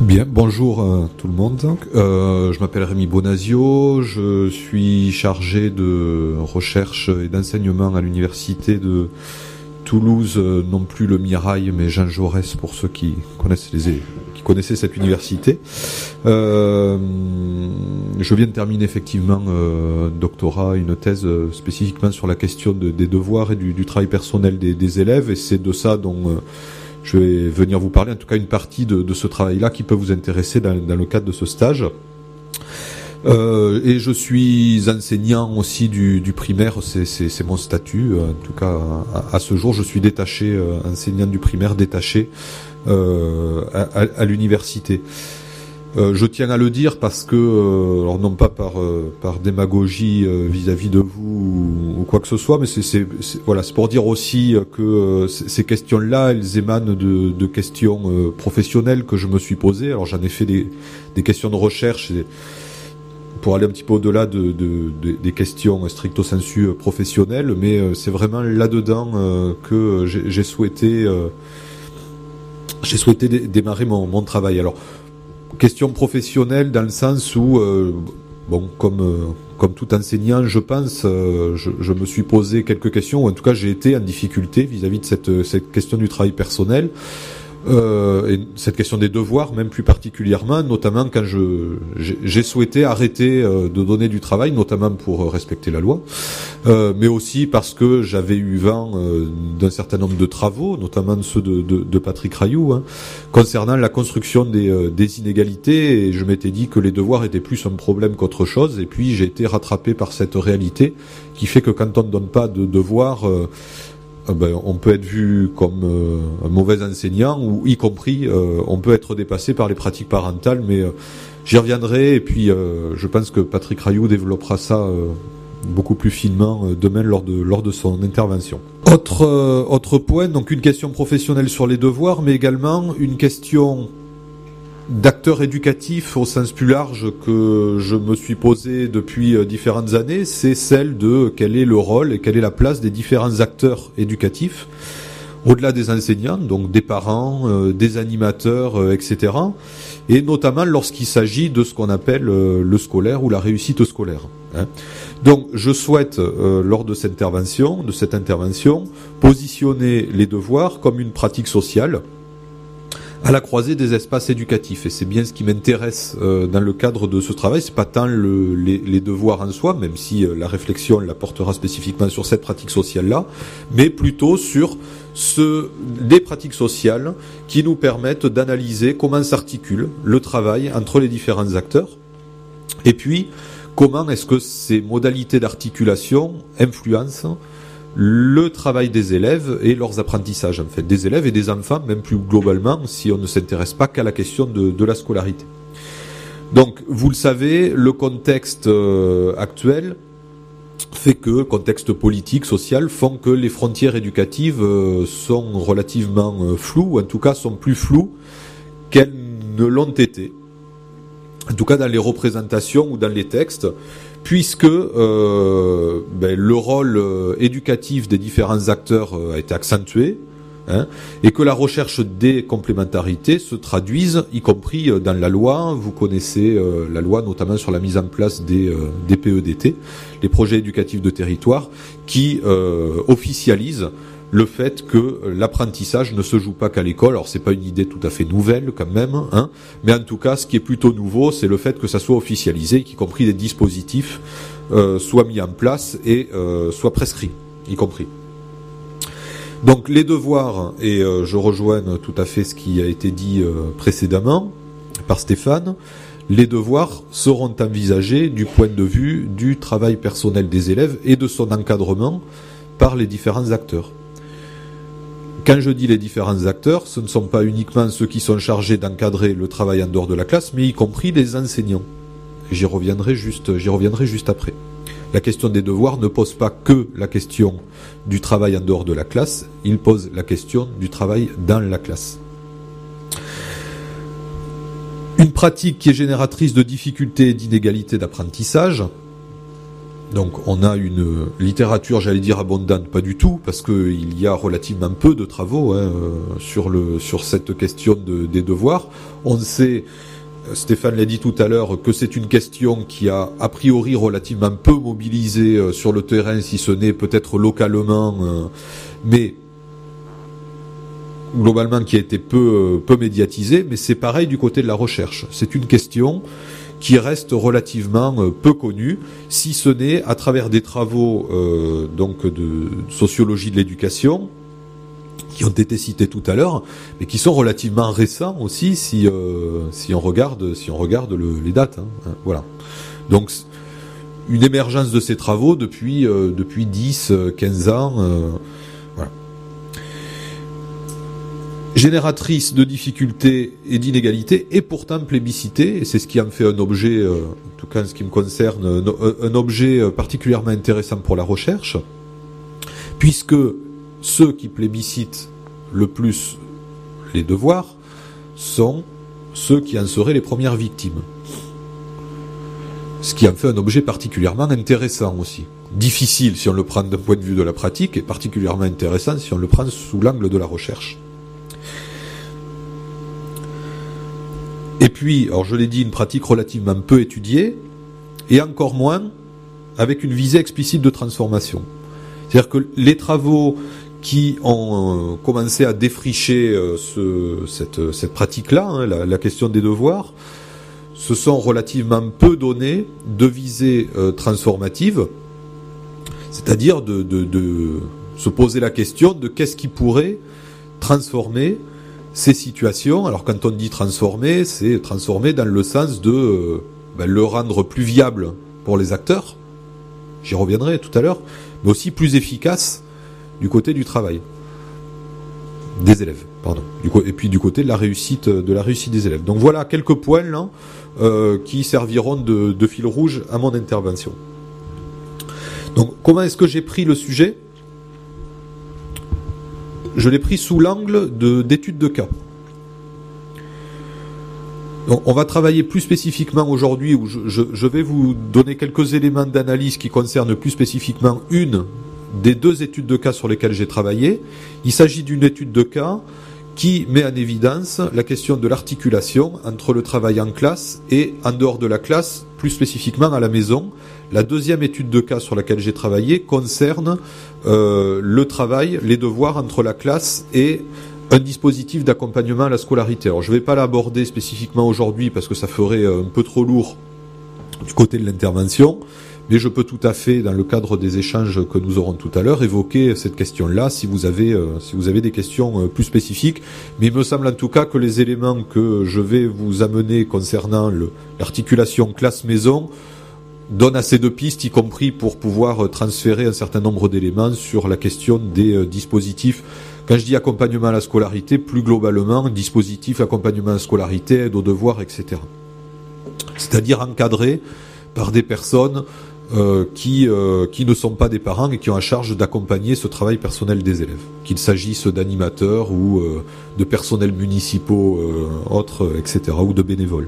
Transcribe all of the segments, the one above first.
Bien, bonjour à tout le monde. Je m'appelle Rémi Bonasio, je suis chargé de recherche et d'enseignement à l'université de Toulouse, non plus le Mirail, mais Jean Jaurès pour ceux qui connaissaient cette université. Je viens de terminer effectivement un doctorat, une thèse spécifiquement sur la question des devoirs et du travail personnel des élèves, et c'est de ça dont je vais venir vous parler, en tout cas une partie de ce travail-là qui peut vous intéresser dans le cadre de ce stage. Et je suis enseignant aussi du primaire, c'est mon statut. En tout cas, à ce jour, je suis détaché, enseignant du primaire détaché à l'université. Je tiens à le dire parce que, alors non pas par démagogie vis-à-vis de vous ou quoi que ce soit, mais c'est pour dire aussi que ces questions-là, elles émanent de questions professionnelles que je me suis posées. Alors j'en ai fait des questions de recherche pour aller un petit peu au-delà des questions stricto sensu professionnelles, mais c'est vraiment là-dedans que j'ai souhaité démarrer mon travail. Alors, question professionnelle dans le sens où, comme tout enseignant, je pense, je me suis posé quelques questions, ou en tout cas j'ai été en difficulté vis-à-vis de cette question du travail personnel, et cette question des devoirs même plus particulièrement, notamment quand j'ai souhaité arrêter de donner du travail, notamment pour respecter la loi, mais aussi parce que j'avais eu vent d'un certain nombre de travaux, notamment ceux de Patrick Rayou, concernant la construction des inégalités, et je m'étais dit que les devoirs étaient plus un problème qu'autre chose, et puis j'ai été rattrapé par cette réalité qui fait que quand on ne donne pas de devoirs, on peut être vu comme un mauvais enseignant, ou y compris on peut être dépassé par les pratiques parentales, mais j'y reviendrai, et puis je pense que Patrick Rayou développera ça beaucoup plus finement demain lors de son intervention. Autre point, donc une question professionnelle sur les devoirs, mais également une question d'acteur éducatif au sens plus large que je me suis posé depuis différentes années, c'est celle de quel est le rôle et quelle est la place des différents acteurs éducatifs, au-delà des enseignants, donc des parents, des animateurs, etc. Et notamment lorsqu'il s'agit de ce qu'on appelle le scolaire ou la réussite scolaire. Donc je souhaite, lors de cette intervention, positionner les devoirs comme une pratique sociale à la croisée des espaces éducatifs, et c'est bien ce qui m'intéresse dans le cadre de ce travail. C'est pas tant les devoirs en soi, même si la réflexion la portera spécifiquement sur cette pratique sociale-là, mais plutôt sur des pratiques sociales qui nous permettent d'analyser comment s'articule le travail entre les différents acteurs, et puis comment est-ce que ces modalités d'articulation influencent le travail des élèves et leurs apprentissages, en fait, des élèves et des enfants, même plus globalement, si on ne s'intéresse pas qu'à la question de la scolarité. Donc, vous le savez, le contexte actuel fait que, contexte politique, social, font que les frontières éducatives sont relativement floues, ou en tout cas sont plus floues qu'elles ne l'ont été. En tout cas dans les représentations ou dans les textes, puisque le rôle éducatif des différents acteurs a été accentué, et que la recherche des complémentarités se traduise, y compris dans la loi. Vous connaissez la loi notamment sur la mise en place des PEDT, les projets éducatifs de territoire, qui officialisent le fait que l'apprentissage ne se joue pas qu'à l'école. Alors c'est pas une idée tout à fait nouvelle quand même, mais en tout cas ce qui est plutôt nouveau, c'est le fait que ça soit officialisé, qu'y compris des dispositifs soient mis en place et soient prescrits, y compris. Donc les devoirs, et je rejoins tout à fait ce qui a été dit précédemment par Stéphane, les devoirs seront envisagés du point de vue du travail personnel des élèves et de son encadrement par les différents acteurs. Quand je dis les différents acteurs, ce ne sont pas uniquement ceux qui sont chargés d'encadrer le travail en dehors de la classe, mais y compris les enseignants. J'y reviendrai juste après. La question des devoirs ne pose pas que la question du travail en dehors de la classe, il pose la question du travail dans la classe. Une pratique qui est génératrice de difficultés et d'inégalités d'apprentissage, Donc on a une littérature, j'allais dire abondante, pas du tout, parce qu'il y a relativement peu de travaux sur cette question des devoirs. On sait, Stéphane l'a dit tout à l'heure, que c'est une question qui a priori relativement peu mobilisé sur le terrain, si ce n'est peut-être localement, mais globalement qui a été peu médiatisée. Mais c'est pareil du côté de la recherche. C'est une question qui reste relativement peu connue, si ce n'est à travers des travaux donc de sociologie de l'éducation, qui ont été cités tout à l'heure, mais qui sont relativement récents aussi, si on regarde les dates. Voilà. Donc une émergence de ces travaux depuis 10-15 ans. Voilà. Génératrice de difficultés et d'inégalités, et pourtant plébiscitée, et c'est ce qui en fait un objet, en tout cas en ce qui me concerne, un objet particulièrement intéressant pour la recherche, puisque ceux qui plébiscitent le plus les devoirs sont ceux qui en seraient les premières victimes. Ce qui en fait un objet particulièrement intéressant aussi. Difficile si on le prend d'un point de vue de la pratique, et particulièrement intéressant si on le prend sous l'angle de la recherche. Et puis, alors je l'ai dit, une pratique relativement peu étudiée, et encore moins avec une visée explicite de transformation. C'est-à-dire que les travaux qui ont commencé à défricher cette pratique-là, la question des devoirs, se sont relativement peu donnés de visée transformative, c'est-à-dire de se poser la question de qu'est-ce qui pourrait transformer ces situations. Alors quand on dit transformer, c'est transformer dans le sens de le rendre plus viable pour les acteurs, j'y reviendrai tout à l'heure, mais aussi plus efficace du côté du travail des élèves, et puis du côté de la réussite des élèves. Donc voilà quelques points là qui serviront de fil rouge à mon intervention. Donc comment est-ce que j'ai pris le sujet ? Je l'ai pris sous l'angle d'études de cas. Donc, on va travailler plus spécifiquement aujourd'hui, où je vais vous donner quelques éléments d'analyse qui concernent plus spécifiquement une des deux études de cas sur lesquelles j'ai travaillé. Il s'agit d'une étude de cas qui met en évidence la question de l'articulation entre le travail en classe et en dehors de la classe, plus spécifiquement à la maison. La deuxième étude de cas sur laquelle j'ai travaillé concerne le travail, les devoirs entre la classe et un dispositif d'accompagnement à la scolarité. Alors je ne vais pas l'aborder spécifiquement aujourd'hui parce que ça ferait un peu trop lourd du côté de l'intervention, mais je peux tout à fait, dans le cadre des échanges que nous aurons tout à l'heure, évoquer cette question-là si vous avez des questions plus spécifiques. Mais il me semble en tout cas que les éléments que je vais vous amener concernant l'articulation classe-maison donnent assez de pistes, y compris pour pouvoir transférer un certain nombre d'éléments sur la question des dispositifs. Quand je dis accompagnement à la scolarité, plus globalement, dispositif, accompagnement à la scolarité, aide aux devoirs, etc. C'est-à-dire encadré par des personnes qui ne sont pas des parents et qui ont à charge d'accompagner ce travail personnel des élèves, qu'il s'agisse d'animateurs ou de personnels municipaux, autres, etc., ou de bénévoles.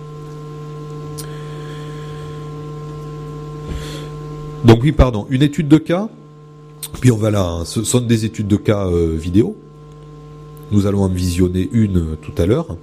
Donc oui, pardon, une étude de cas, puis on va là, ce sont des études de cas vidéo, nous allons en visionner une tout à l'heure,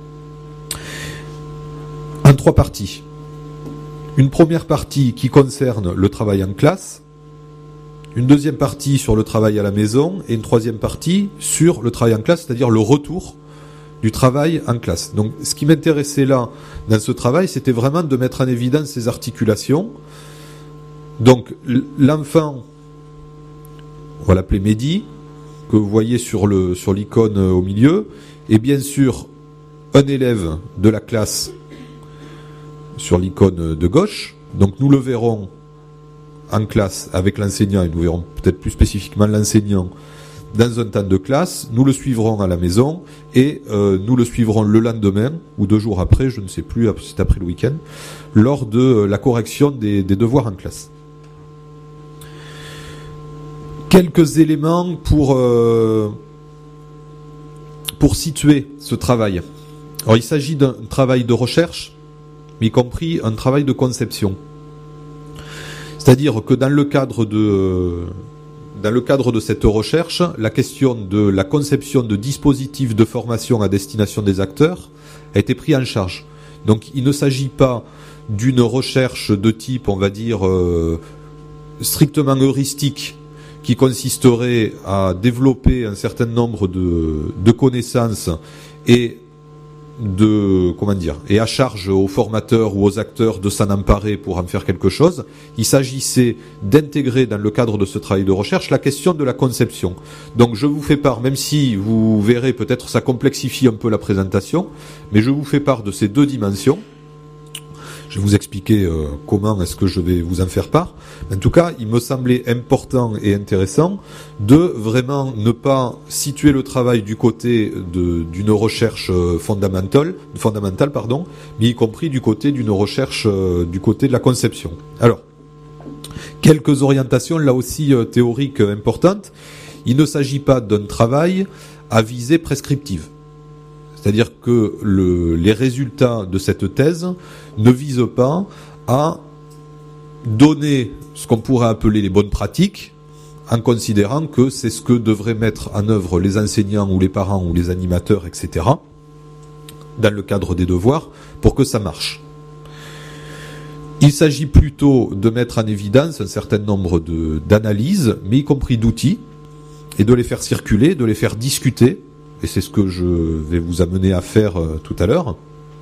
en 3 parties. Une première partie qui concerne le travail en classe, une deuxième partie sur le travail à la maison, et une troisième partie sur le travail en classe, c'est-à-dire le retour du travail en classe. Donc ce qui m'intéressait là, dans ce travail, c'était vraiment de mettre en évidence ces articulations. Donc l'enfant, on va l'appeler Mehdi, que vous voyez sur l'icône au milieu, et bien sûr un élève de la classe sur l'icône de gauche. Donc nous le verrons en classe avec l'enseignant, et nous verrons peut-être plus spécifiquement l'enseignant dans un temps de classe. Nous le suivrons à la maison, et nous le suivrons le lendemain, ou 2 jours après, je ne sais plus, c'est après le week-end, lors de la correction des devoirs en classe. Quelques éléments pour situer ce travail. Alors il s'agit d'un travail de recherche, mais y compris un travail de conception. C'est-à-dire que dans le cadre de cette recherche, la question de la conception de dispositifs de formation à destination des acteurs a été prise en charge. Donc il ne s'agit pas d'une recherche de type, on va dire, strictement heuristique, qui consisterait à développer un certain nombre de connaissances et et à charge aux formateurs ou aux acteurs de s'en emparer pour en faire quelque chose. Il s'agissait d'intégrer dans le cadre de ce travail de recherche la question de la conception. Donc je vous fais part, même si vous verrez peut-être ça complexifie un peu la présentation, mais je vous fais part de ces deux dimensions. Je vais vous expliquer comment est-ce que je vais vous en faire part. En tout cas, il me semblait important et intéressant de vraiment ne pas situer le travail du côté d'une recherche fondamentale, mais y compris du côté d'une recherche du côté de la conception. Alors, quelques orientations là aussi théoriques importantes. Il ne s'agit pas d'un travail à visée prescriptive. C'est-à-dire que les résultats de cette thèse ne visent pas à donner ce qu'on pourrait appeler les bonnes pratiques, en considérant que c'est ce que devraient mettre en œuvre les enseignants ou les parents ou les animateurs, etc., dans le cadre des devoirs, pour que ça marche. Il s'agit plutôt de mettre en évidence un certain nombre d'analyses, mais y compris d'outils, et de les faire circuler, de les faire discuter, et c'est ce que je vais vous amener à faire tout à l'heure,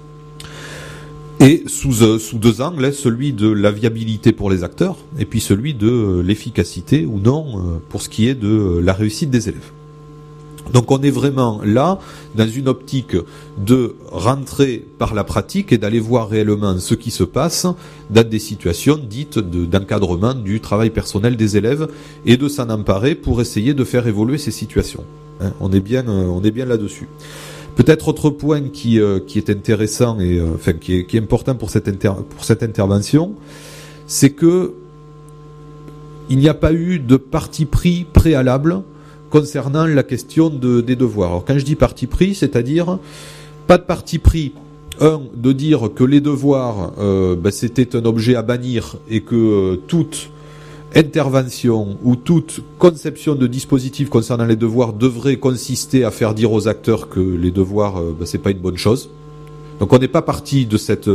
et sous deux angles, celui de la viabilité pour les acteurs, et puis celui de l'efficacité ou non pour ce qui est de la réussite des élèves. Donc on est vraiment là dans une optique de rentrer par la pratique et d'aller voir réellement ce qui se passe dans des situations dites d'encadrement du travail personnel des élèves et de s'en emparer pour essayer de faire évoluer ces situations. On est bien là-dessus. Peut-être autre point qui est intéressant et qui est important pour cette intervention, c'est que il n'y a pas eu de parti pris préalable concernant la question des devoirs. Alors quand je dis parti pris, c'est-à-dire pas de parti pris, de dire que les devoirs c'était un objet à bannir et que toute intervention ou toute conception de dispositif concernant les devoirs devrait consister à faire dire aux acteurs que les devoirs c'est pas une bonne chose. Donc on n'est pas parti de cet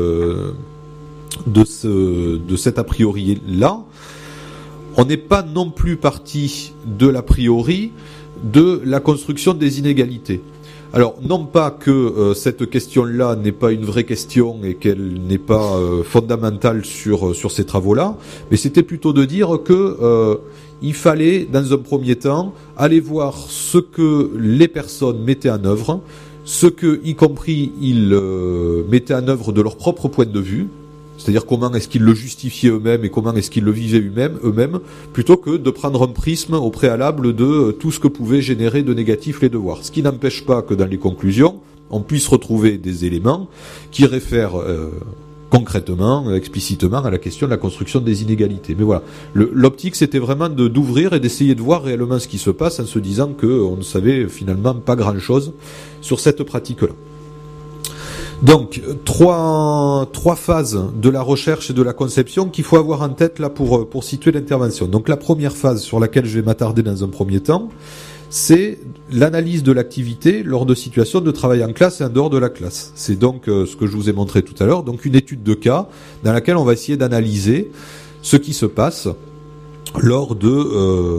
a priori là. On n'est pas non plus parti de l'a priori de la construction des inégalités. Alors, non pas que cette question-là n'est pas une vraie question et qu'elle n'est pas fondamentale sur ces travaux-là, mais c'était plutôt de dire que il fallait, dans un premier temps, aller voir ce que les personnes mettaient en œuvre, ce que, y compris, ils mettaient en œuvre de leur propre point de vue, c'est-à-dire comment est-ce qu'ils le justifiaient eux-mêmes et comment est-ce qu'ils le vivaient eux-mêmes, plutôt que de prendre un prisme au préalable de tout ce que pouvaient générer de négatif les devoirs. Ce qui n'empêche pas que dans les conclusions, on puisse retrouver des éléments qui réfèrent concrètement, explicitement à la question de la construction des inégalités. Mais voilà, l'optique c'était vraiment d'ouvrir et d'essayer de voir réellement ce qui se passe en se disant qu'on ne savait finalement pas grand-chose sur cette pratique-là. Donc, trois phases de la recherche et de la conception qu'il faut avoir en tête là pour situer l'intervention. Donc la première phase sur laquelle je vais m'attarder dans un premier temps, c'est l'analyse de l'activité lors de situations de travail en classe et en dehors de la classe. C'est donc ce que je vous ai montré tout à l'heure, donc une étude de cas dans laquelle on va essayer d'analyser ce qui se passe lors de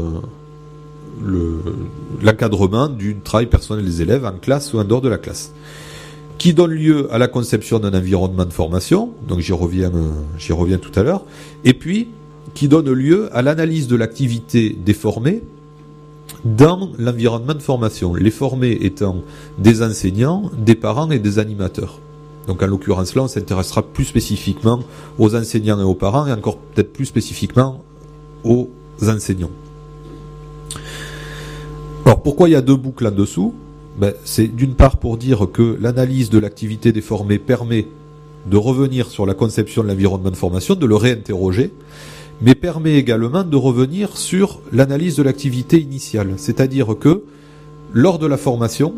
l'encadrement du travail personnel des élèves en classe ou en dehors de la classe, qui donne lieu à la conception d'un environnement de formation, donc j'y reviens tout à l'heure, et puis qui donne lieu à l'analyse de l'activité des formés dans l'environnement de formation, les formés étant des enseignants, des parents et des animateurs. Donc en l'occurrence là, on s'intéressera plus spécifiquement aux enseignants et aux parents, et encore peut-être plus spécifiquement aux enseignants. Alors pourquoi il y a deux boucles en dessous ? C'est d'une part pour dire que l'analyse de l'activité des formés permet de revenir sur la conception de l'environnement de formation, de le réinterroger, mais permet également de revenir sur l'analyse de l'activité initiale. C'est-à-dire que, lors de la formation,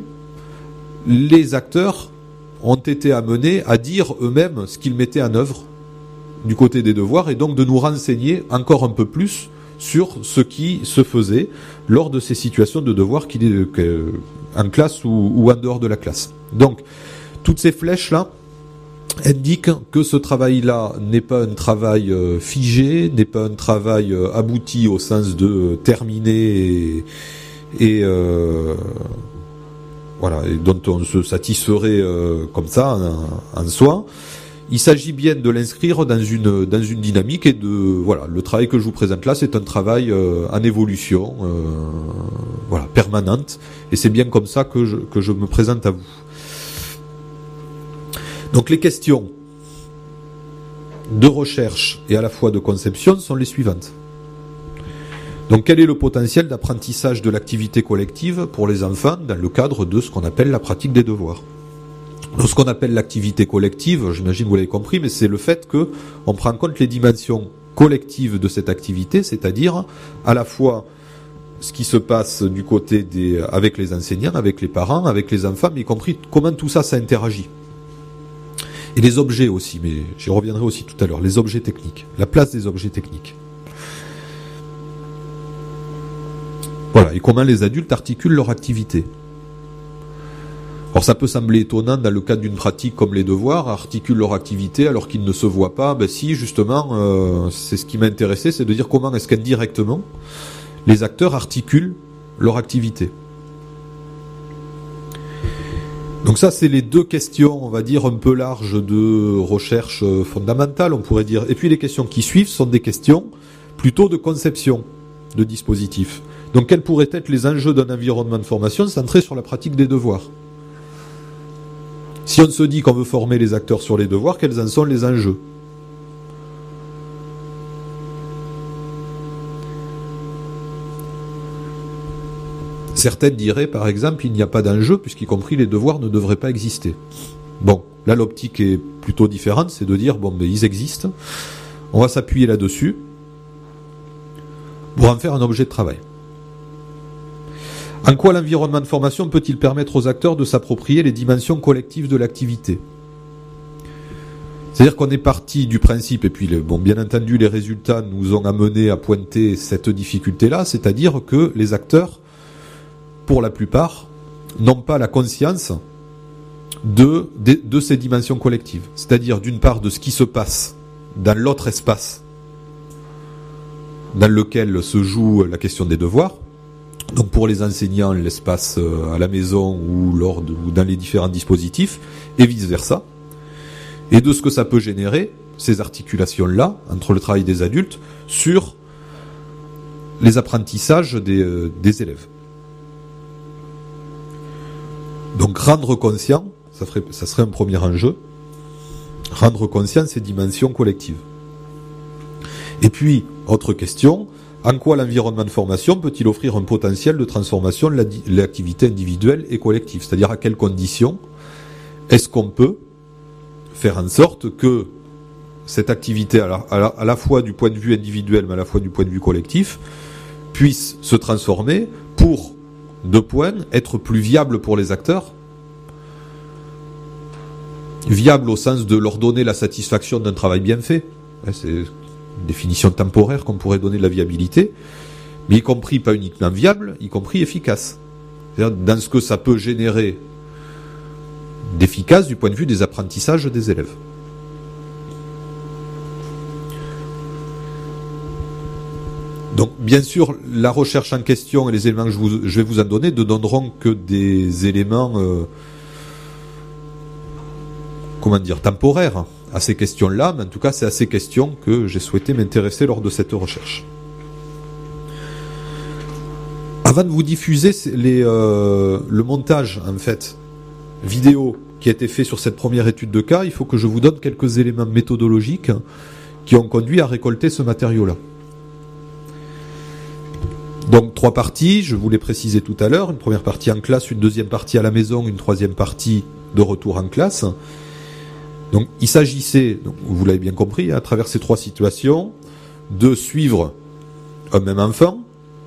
les acteurs ont été amenés à dire eux-mêmes ce qu'ils mettaient en œuvre du côté des devoirs et donc de nous renseigner encore un peu plus sur ce qui se faisait lors de ces situations de devoirs en classe ou en dehors de la classe. Donc, toutes ces flèches-là indiquent que ce travail-là n'est pas un travail figé, n'est pas un travail abouti au sens de terminé et dont on se satisferait comme ça en soi. Il s'agit bien de l'inscrire dans une dynamique et le travail que je vous présente là, c'est un travail en évolution, permanente, et c'est bien comme ça que je me présente à vous. Donc les questions de recherche et à la fois de conception sont les suivantes. Donc quel est le potentiel d'apprentissage de l'activité collective pour les enfants dans le cadre de ce qu'on appelle la pratique des devoirs? Donc, ce qu'on appelle l'activité collective, j'imagine que vous l'avez compris, mais c'est le fait que on prend en compte les dimensions collectives de cette activité, c'est-à-dire à la fois ce qui se passe du côté avec les enseignants, avec les parents, avec les enfants, mais y compris comment tout ça interagit. Et les objets aussi, mais j'y reviendrai aussi tout à l'heure, les objets techniques, la place des objets techniques. Voilà, et comment les adultes articulent leur activité. Alors ça peut sembler étonnant dans le cadre d'une pratique comme les devoirs, articulent leur activité alors qu'ils ne se voient pas. Ben si, justement, c'est ce qui m'intéressait, c'est de dire comment est-ce qu'indirectement les acteurs articulent leur activité. Donc ça, c'est les deux questions, on va dire, un peu larges de recherche fondamentale, on pourrait dire. Et puis les questions qui suivent sont des questions plutôt de conception de dispositifs. Donc quels pourraient être les enjeux d'un environnement de formation centré sur la pratique des devoirs ? Si on se dit qu'on veut former les acteurs sur les devoirs, quels en sont les enjeux ? Certaines diraient, par exemple, il n'y a pas d'enjeu, puisqu'y compris les devoirs ne devraient pas exister. Bon, là l'optique est plutôt différente, c'est de dire, ils existent, on va s'appuyer là-dessus pour en faire un objet de travail. En quoi l'environnement de formation peut-il permettre aux acteurs de s'approprier les dimensions collectives de l'activité ? C'est-à-dire qu'on est parti du principe, et puis bien entendu les résultats nous ont amené à pointer cette difficulté-là, c'est-à-dire que les acteurs, pour la plupart, n'ont pas la conscience de ces dimensions collectives. C'est-à-dire d'une part de ce qui se passe dans l'autre espace dans lequel se joue la question des devoirs. Donc pour les enseignants, l'espace à la maison ou dans les différents dispositifs, et vice-versa. Et de ce que ça peut générer, ces articulations-là, entre le travail des adultes, sur les apprentissages des élèves. Donc rendre conscient, ça serait un premier enjeu, rendre conscient ces dimensions collectives. Et puis, autre question, en quoi l'environnement de formation peut-il offrir un potentiel de transformation de l'activité individuelle et collective ? C'est-à-dire à quelles conditions est-ce qu'on peut faire en sorte que cette activité, à la fois du point de vue individuel, mais à la fois du point de vue collectif, puisse se transformer pour, 2 points, être plus viable pour les acteurs, viable au sens de leur donner la satisfaction d'un travail bien fait. C'est une définition temporaire qu'on pourrait donner de la viabilité, mais y compris pas uniquement viable, y compris efficace. C'est-à-dire dans ce que ça peut générer d'efficace du point de vue des apprentissages des élèves. Donc, bien sûr, la recherche en question et les éléments que je vais vous en donner ne donneront que des éléments, temporaires à ces questions-là, mais en tout cas, c'est à ces questions que j'ai souhaité m'intéresser lors de cette recherche. Avant de vous diffuser le montage, en fait, vidéo qui a été fait sur cette première étude de cas, il faut que je vous donne quelques éléments méthodologiques qui ont conduit à récolter ce matériau-là. Donc 3 parties, je vous l'ai précisé tout à l'heure, une première partie en classe, une deuxième partie à la maison, une troisième partie de retour en classe. Donc il s'agissait, vous l'avez bien compris, à travers ces 3 situations, de suivre un même enfant,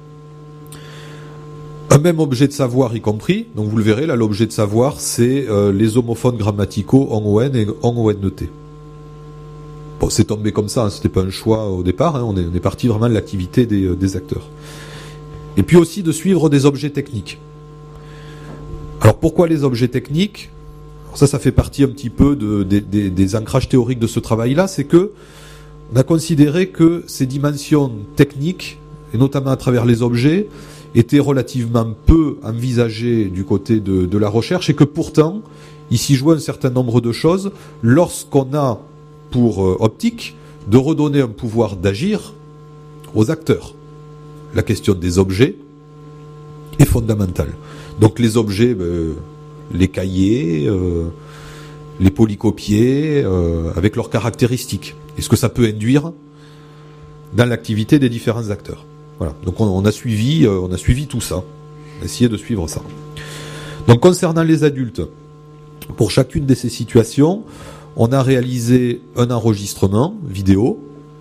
un même objet de savoir y compris. Donc vous le verrez, là l'objet de savoir c'est les homophones grammaticaux on-on et on-on-t. Bon, c'est tombé comme ça, hein, c'était pas un choix au départ, hein, on est parti vraiment de l'activité des acteurs. Et puis aussi de suivre des objets techniques. Alors pourquoi les objets techniques ? Alors ça fait partie un petit peu des ancrages théoriques de ce travail-là, c'est que on a considéré que ces dimensions techniques, et notamment à travers les objets, étaient relativement peu envisagées du côté de la recherche, et que pourtant, il s'y joue un certain nombre de choses lorsqu'on a pour optique de redonner un pouvoir d'agir aux acteurs. La question des objets est fondamentale. Donc les objets, les cahiers, les polycopiés, avec leurs caractéristiques. Et ce que ça peut induire dans l'activité des différents acteurs. Voilà. Donc on a suivi tout ça. On a essayé de suivre ça. Donc concernant les adultes, pour chacune de ces situations, on a réalisé un enregistrement vidéo.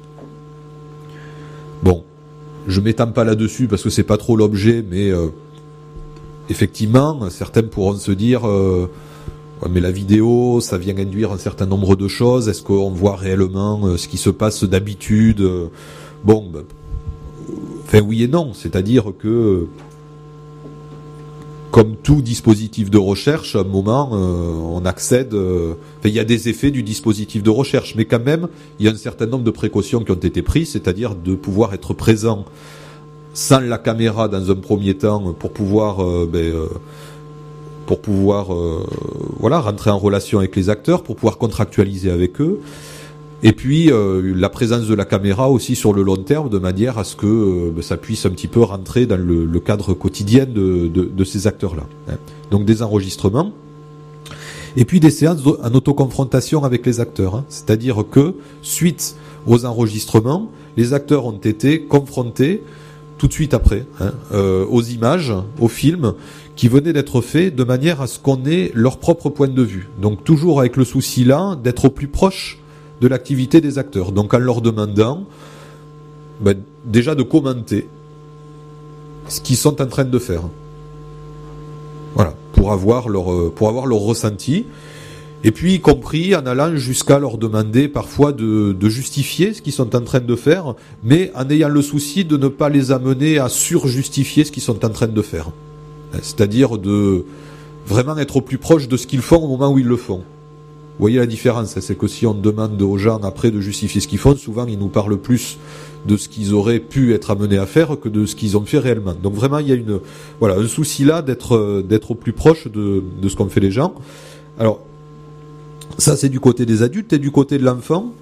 Bon, je m'étends pas là-dessus parce que c'est pas trop l'objet, mais effectivement, certains pourront se dire ouais, mais la vidéo, ça vient induire un certain nombre de choses. Est-ce qu'on voit réellement ce qui se passe d'habitude ? Bon, enfin oui et non. C'est-à-dire que, comme tout dispositif de recherche, à un moment, on accède... il y a des effets du dispositif de recherche, mais quand même, il y a un certain nombre de précautions qui ont été prises, c'est-à-dire de pouvoir être présent sans la caméra dans un premier temps pour pouvoir... rentrer en relation avec les acteurs, pour pouvoir contractualiser avec eux, et puis la présence de la caméra aussi sur le long terme, de manière à ce que ça puisse un petit peu rentrer dans le cadre quotidien de ces acteurs-là. Donc des enregistrements, et puis des séances en autoconfrontation avec les acteurs. C'est-à-dire que, suite aux enregistrements, les acteurs ont été confrontés tout de suite après aux images, aux films, qui venaient d'être faits de manière à ce qu'on ait leur propre point de vue. Donc toujours avec le souci là d'être au plus proche de l'activité des acteurs. Donc en leur demandant déjà de commenter ce qu'ils sont en train de faire. Voilà, pour avoir leur ressenti. Et puis y compris en allant jusqu'à leur demander parfois de justifier ce qu'ils sont en train de faire, mais en ayant le souci de ne pas les amener à surjustifier ce qu'ils sont en train de faire. C'est-à-dire de vraiment être au plus proche de ce qu'ils font au moment où ils le font. Vous voyez la différence, c'est que si on demande aux gens après de justifier ce qu'ils font, souvent ils nous parlent plus de ce qu'ils auraient pu être amenés à faire que de ce qu'ils ont fait réellement. Donc vraiment il y a un souci là d'être au plus proche de ce qu'ont fait les gens. Alors ça c'est du côté des adultes, et du côté de l'enfant,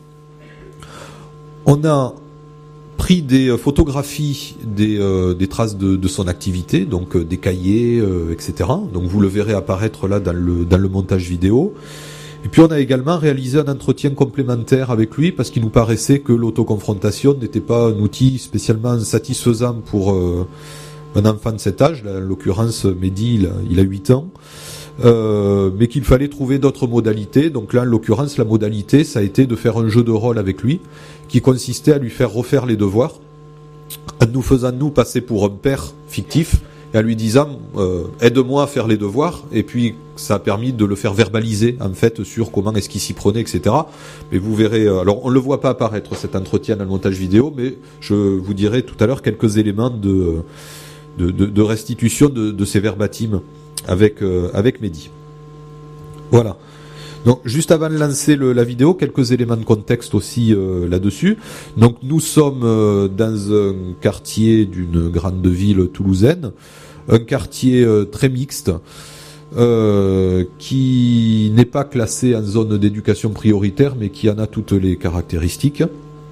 on a pris des photographies des traces de son activité, donc des cahiers, etc. Donc vous le verrez apparaître là dans le montage vidéo. Et puis on a également réalisé un entretien complémentaire avec lui, parce qu'il nous paraissait que l'autoconfrontation n'était pas un outil spécialement satisfaisant pour un enfant de cet âge. Là, en l'occurrence, Mehdi, il a 8 ans. Mais qu'il fallait trouver d'autres modalités. Donc là, en l'occurrence, la modalité, ça a été de faire un jeu de rôle avec lui, qui consistait à lui faire refaire les devoirs, en nous faisant nous passer pour un père fictif, et en lui disant aide-moi à faire les devoirs. Et puis ça a permis de le faire verbaliser en fait sur comment est-ce qu'il s'y prenait, etc. Mais vous verrez, alors on le voit pas apparaître cet entretien dans le montage vidéo, mais je vous dirai tout à l'heure quelques éléments de restitution de ces verbatims avec Mehdi. Voilà. Donc juste avant de lancer la vidéo, quelques éléments de contexte aussi là-dessus. Donc nous sommes dans un quartier d'une grande ville toulousaine, un quartier très mixte, qui n'est pas classé en zone d'éducation prioritaire, mais qui en a toutes les caractéristiques.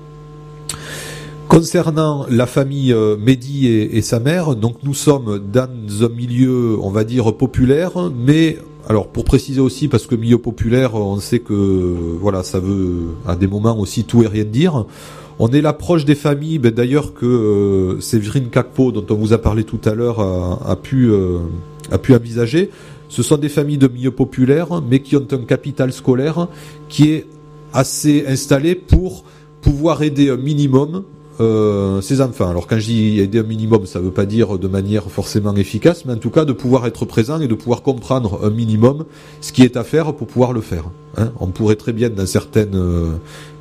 Concernant la famille Mehdi et sa mère, donc nous sommes dans un milieu, on va dire, populaire, mais alors pour préciser aussi, parce que milieu populaire, on sait que voilà, ça veut à des moments aussi tout et rien dire. On est là proche des familles, d'ailleurs que Séverine Kakpo, dont on vous a parlé tout à l'heure, a pu envisager. Ce sont des familles de milieu populaire, mais qui ont un capital scolaire qui est assez installé pour pouvoir aider un minimum ces enfants. Alors quand je dis aider un minimum, ça ne veut pas dire de manière forcément efficace, mais en tout cas de pouvoir être présent et de pouvoir comprendre un minimum ce qui est à faire pour pouvoir le faire. On pourrait très bien dans certaines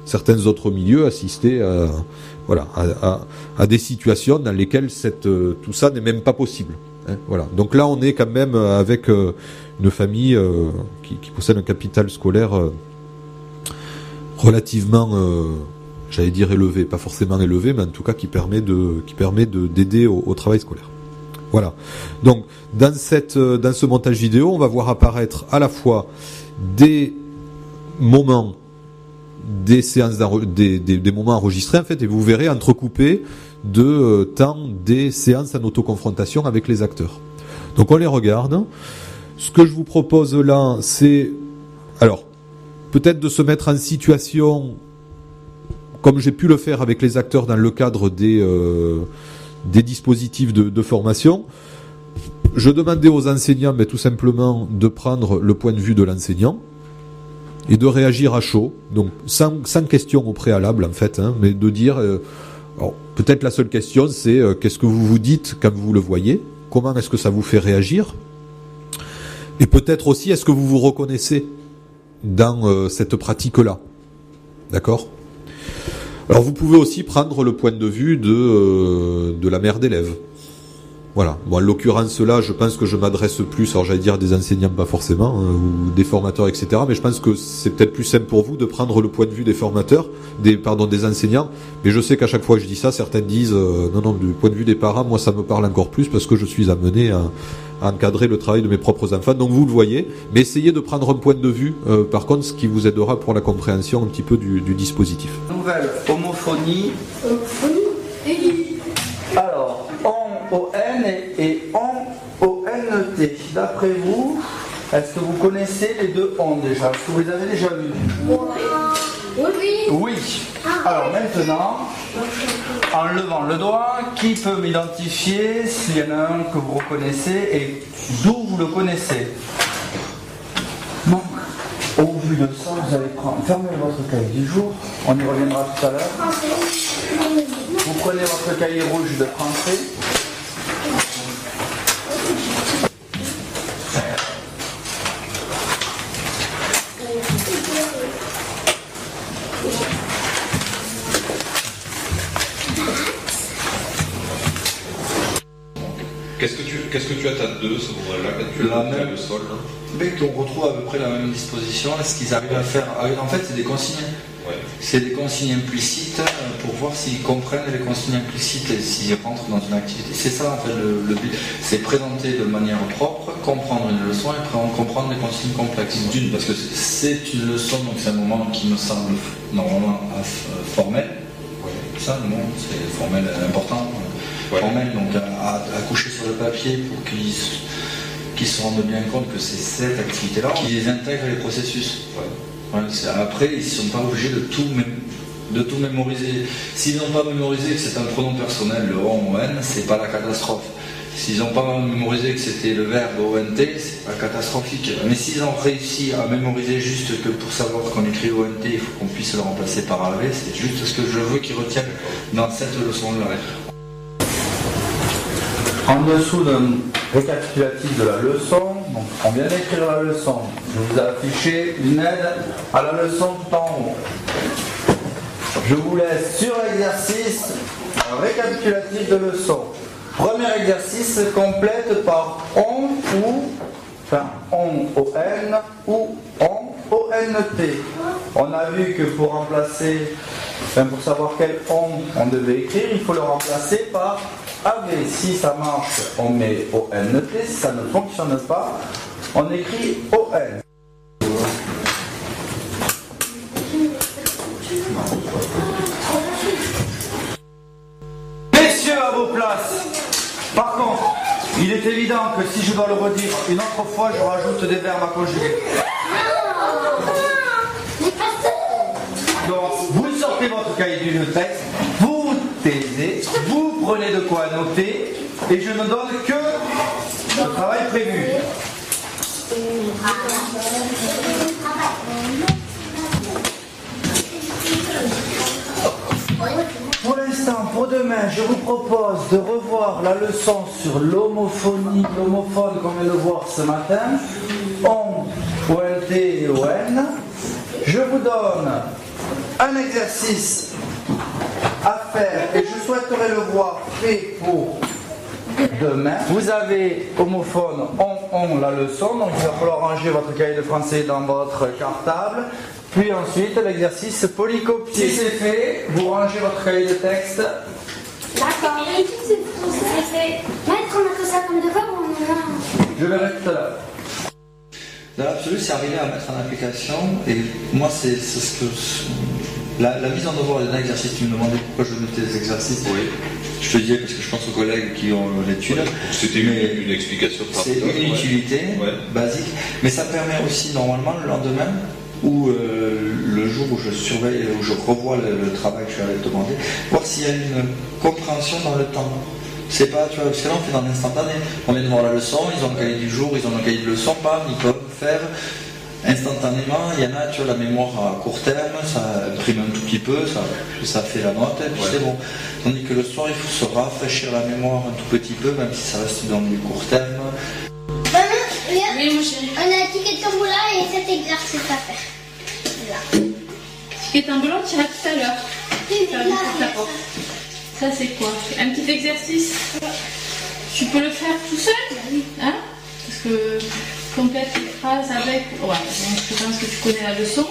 certains autres milieux, assister à des situations dans lesquelles tout ça n'est même pas possible. Hein, voilà. Donc là, on est quand même avec une famille qui possède un capital scolaire relativement, j'allais dire élevé, pas forcément élevé, mais en tout cas qui permet d'aider au travail scolaire. Voilà. Donc dans ce montage vidéo, on va voir apparaître à la fois des moments, des séances des moments enregistrés en fait, et vous verrez entrecoupés de temps des séances en autoconfrontation avec les acteurs. Donc on les regarde. Ce que je vous propose là, c'est alors peut-être de se mettre en situation comme j'ai pu le faire avec les acteurs dans le cadre des dispositifs de formation. Je demandais aux enseignants tout simplement de prendre le point de vue de l'enseignant et de réagir à chaud, donc sans question au préalable en fait, hein, mais de dire, alors, peut-être la seule question c'est qu'est-ce que vous vous dites quand vous le voyez, comment est-ce que ça vous fait réagir, et peut-être aussi est-ce que vous vous reconnaissez dans cette pratique-là, d'accord ? Alors vous pouvez aussi prendre le point de vue de la mère d'élève. Voilà. Bon, en l'occurrence là, je pense que je m'adresse plus, alors j'allais dire des enseignants, pas forcément, ou des formateurs, etc. Mais je pense que c'est peut-être plus simple pour vous de prendre le point de vue des formateurs, des enseignants. Mais je sais qu'à chaque fois que je dis ça, certains disent non, du point de vue des parents, moi ça me parle encore plus parce que je suis amené à encadrer le travail de mes propres enfants. Donc vous le voyez, mais essayez de prendre un point de vue, par contre, ce qui vous aidera pour la compréhension un petit peu du dispositif. Nouvelle homophonie. Alors, ON et ONT. D'après vous, est-ce que vous connaissez les deux ON déjà? Est-ce que vous les avez déjà vus? Oui. Alors maintenant, en levant le doigt, qui peut m'identifier s'il y en a un que vous reconnaissez et d'où vous le connaissez? Bon, au vu de ça, vous allez fermer votre cahier du jour. On y reviendra tout à l'heure. Vous prenez votre cahier rouge de français. Qu'est-ce que tu attends d'eux ce moment-là quand tu as le sol là? Mais qu'on retrouve à peu près la même disposition. Est-ce qu'ils arrivent à faire? En fait, c'est des consignes. Ouais. C'est des consignes implicites pour voir s'ils comprennent les consignes implicites et s'ils rentrent dans une activité. C'est ça en fait le but. C'est présenter de manière propre, comprendre une leçon et comprendre les consignes complexes. D'une, parce que c'est une leçon, donc c'est un moment qui me semble normalement formel. Ouais. Ça, le mot, c'est formel important. Ouais. Formel, donc à coucher sur le papier pour qu'ils se rendent bien compte que c'est cette activité-là qui les intègre les processus. Ouais. Ouais, après, ils ne sont pas obligés de tout mémoriser. S'ils n'ont pas mémorisé que c'est un pronom personnel, le on ou n, c'est pas la catastrophe. S'ils n'ont pas mémorisé que c'était le verbe ONT, c'est pas catastrophique. Mais s'ils ont réussi à mémoriser juste que pour savoir qu'on écrit ONT, il faut qu'on puisse le remplacer par AV, c'est juste ce que je veux qu'ils retiennent dans cette leçon-là. En dessous d'un récapitulatif de la leçon, donc on vient d'écrire la leçon. Je vous ai affiché une aide à la leçon tout en haut. Je vous laisse sur l'exercice un récapitulatif de leçon. Premier exercice, complète par on ou, enfin on ON ou on ONT. On a vu que pour remplacer, pour savoir quel on devait écrire, il faut le remplacer par AV. Si ça marche, on met ONT. Si ça ne fonctionne pas, on écrit ON. Messieurs, à vos places. Par contre, il est évident que si je dois le redire une autre fois, je rajoute des verbes à conjuguer. Donc, vous sortez votre cahier du texte, vous vous taisez, vous prenez de quoi noter, et je ne donne que le travail prévu. Pour l'instant, pour demain, je vous propose de revoir la leçon sur l'homophonie, l'homophone qu'on vient de voir ce matin, ONT et ON. Je vous donne un exercice à faire et je souhaiterais le voir fait pour demain. Vous avez homophone on la leçon, donc il va falloir ranger votre cahier de français dans votre cartable. Puis ensuite l'exercice polycopier. Si c'est fait, vous rangez votre cahier de texte. D'accord. Et c'est fait. Maître, on a que ça comme devoir ou on en a? Je verrai tout à l'heure. Dans l'absolu, c'est arrivé à mettre en application, et moi, c'est ce que. La mise en devoir d'un exercice, tu me demandais pourquoi je mettais des exercices. Oui. Je te disais parce que je pense aux collègues qui ont l'étude. C'était une explication C'est une utilité basique, mais ça permet aussi normalement le lendemain ou le jour où je surveille, où je revois le travail que je vais te demander, voir s'il y a une compréhension dans le temps. C'est pas, tu vois, parce que là on fait dans l'instantané. On vient de voir la leçon, ils ont le cahier du jour, ils ont le cahier de leçon, bam, ils peuvent faire instantanément. Il y en a, tu vois, la mémoire à court terme, ça imprime un tout petit peu, ça fait la note, et puis c'est bon. Tandis que le soir, il faut se rafraîchir la mémoire un tout petit peu, même si ça reste dans du court terme. Maman, regarde, Oui, mon chéri. on a un ticket de tombola et cet exercice à faire. Là. Ticket ambulant, tu iras tout à l'heure. Oui, Ça là, va porte à porte. Ça, c'est quoi? Un petit exercice. Tu peux le faire tout seul? Hein? Parce que complète les phrases avec. Ouais, donc je pense que tu connais la leçon.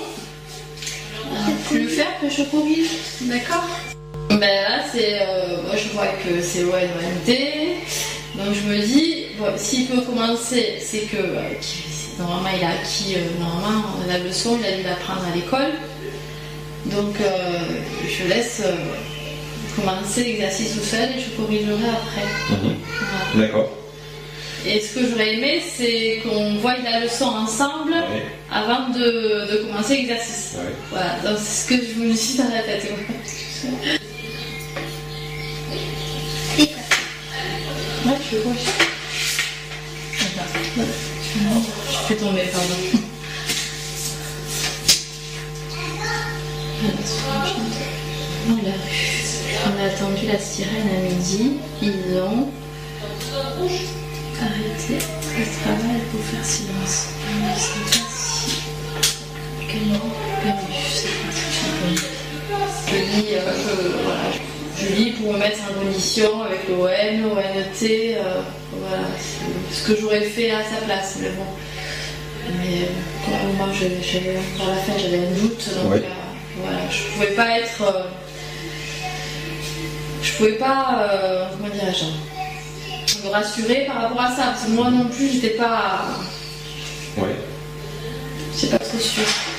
Tu le fais, après je corrige. D'accord? Ben là, c'est. Moi, je vois que c'est ONT. Donc je me dis, bon, s'il peut commencer, c'est que. Normalement, il a acquis normalement, la leçon, il a dû l'apprendre à l'école. Donc je laisse. Commencer l'exercice tout seul et je corrigerai après. Voilà. D'accord. Et ce que j'aurais aimé, c'est qu'on voie la leçon ensemble avant de commencer l'exercice. Ouais. Voilà, donc c'est ce que je me suis dans la tête. Ouais, tu veux quoi? Je fais tomber, pardon. Dans la rue. On a attendu la sirène à midi. Ils ont arrêté le travail pour faire silence. Ils sont assis. Calmement perdu. C'est parti. Je lis pour me mettre en condition avec l'ON, ONT. Voilà, ce que j'aurais fait à sa place. Mais bon. Mais moi, à la fin, j'avais un doute. Donc voilà, je pouvais pas être. Je pouvais pas, comment dirais-je, me rassurer par rapport à ça, parce que moi non plus, j'étais pas. Ouais. J'étais pas trop sûre.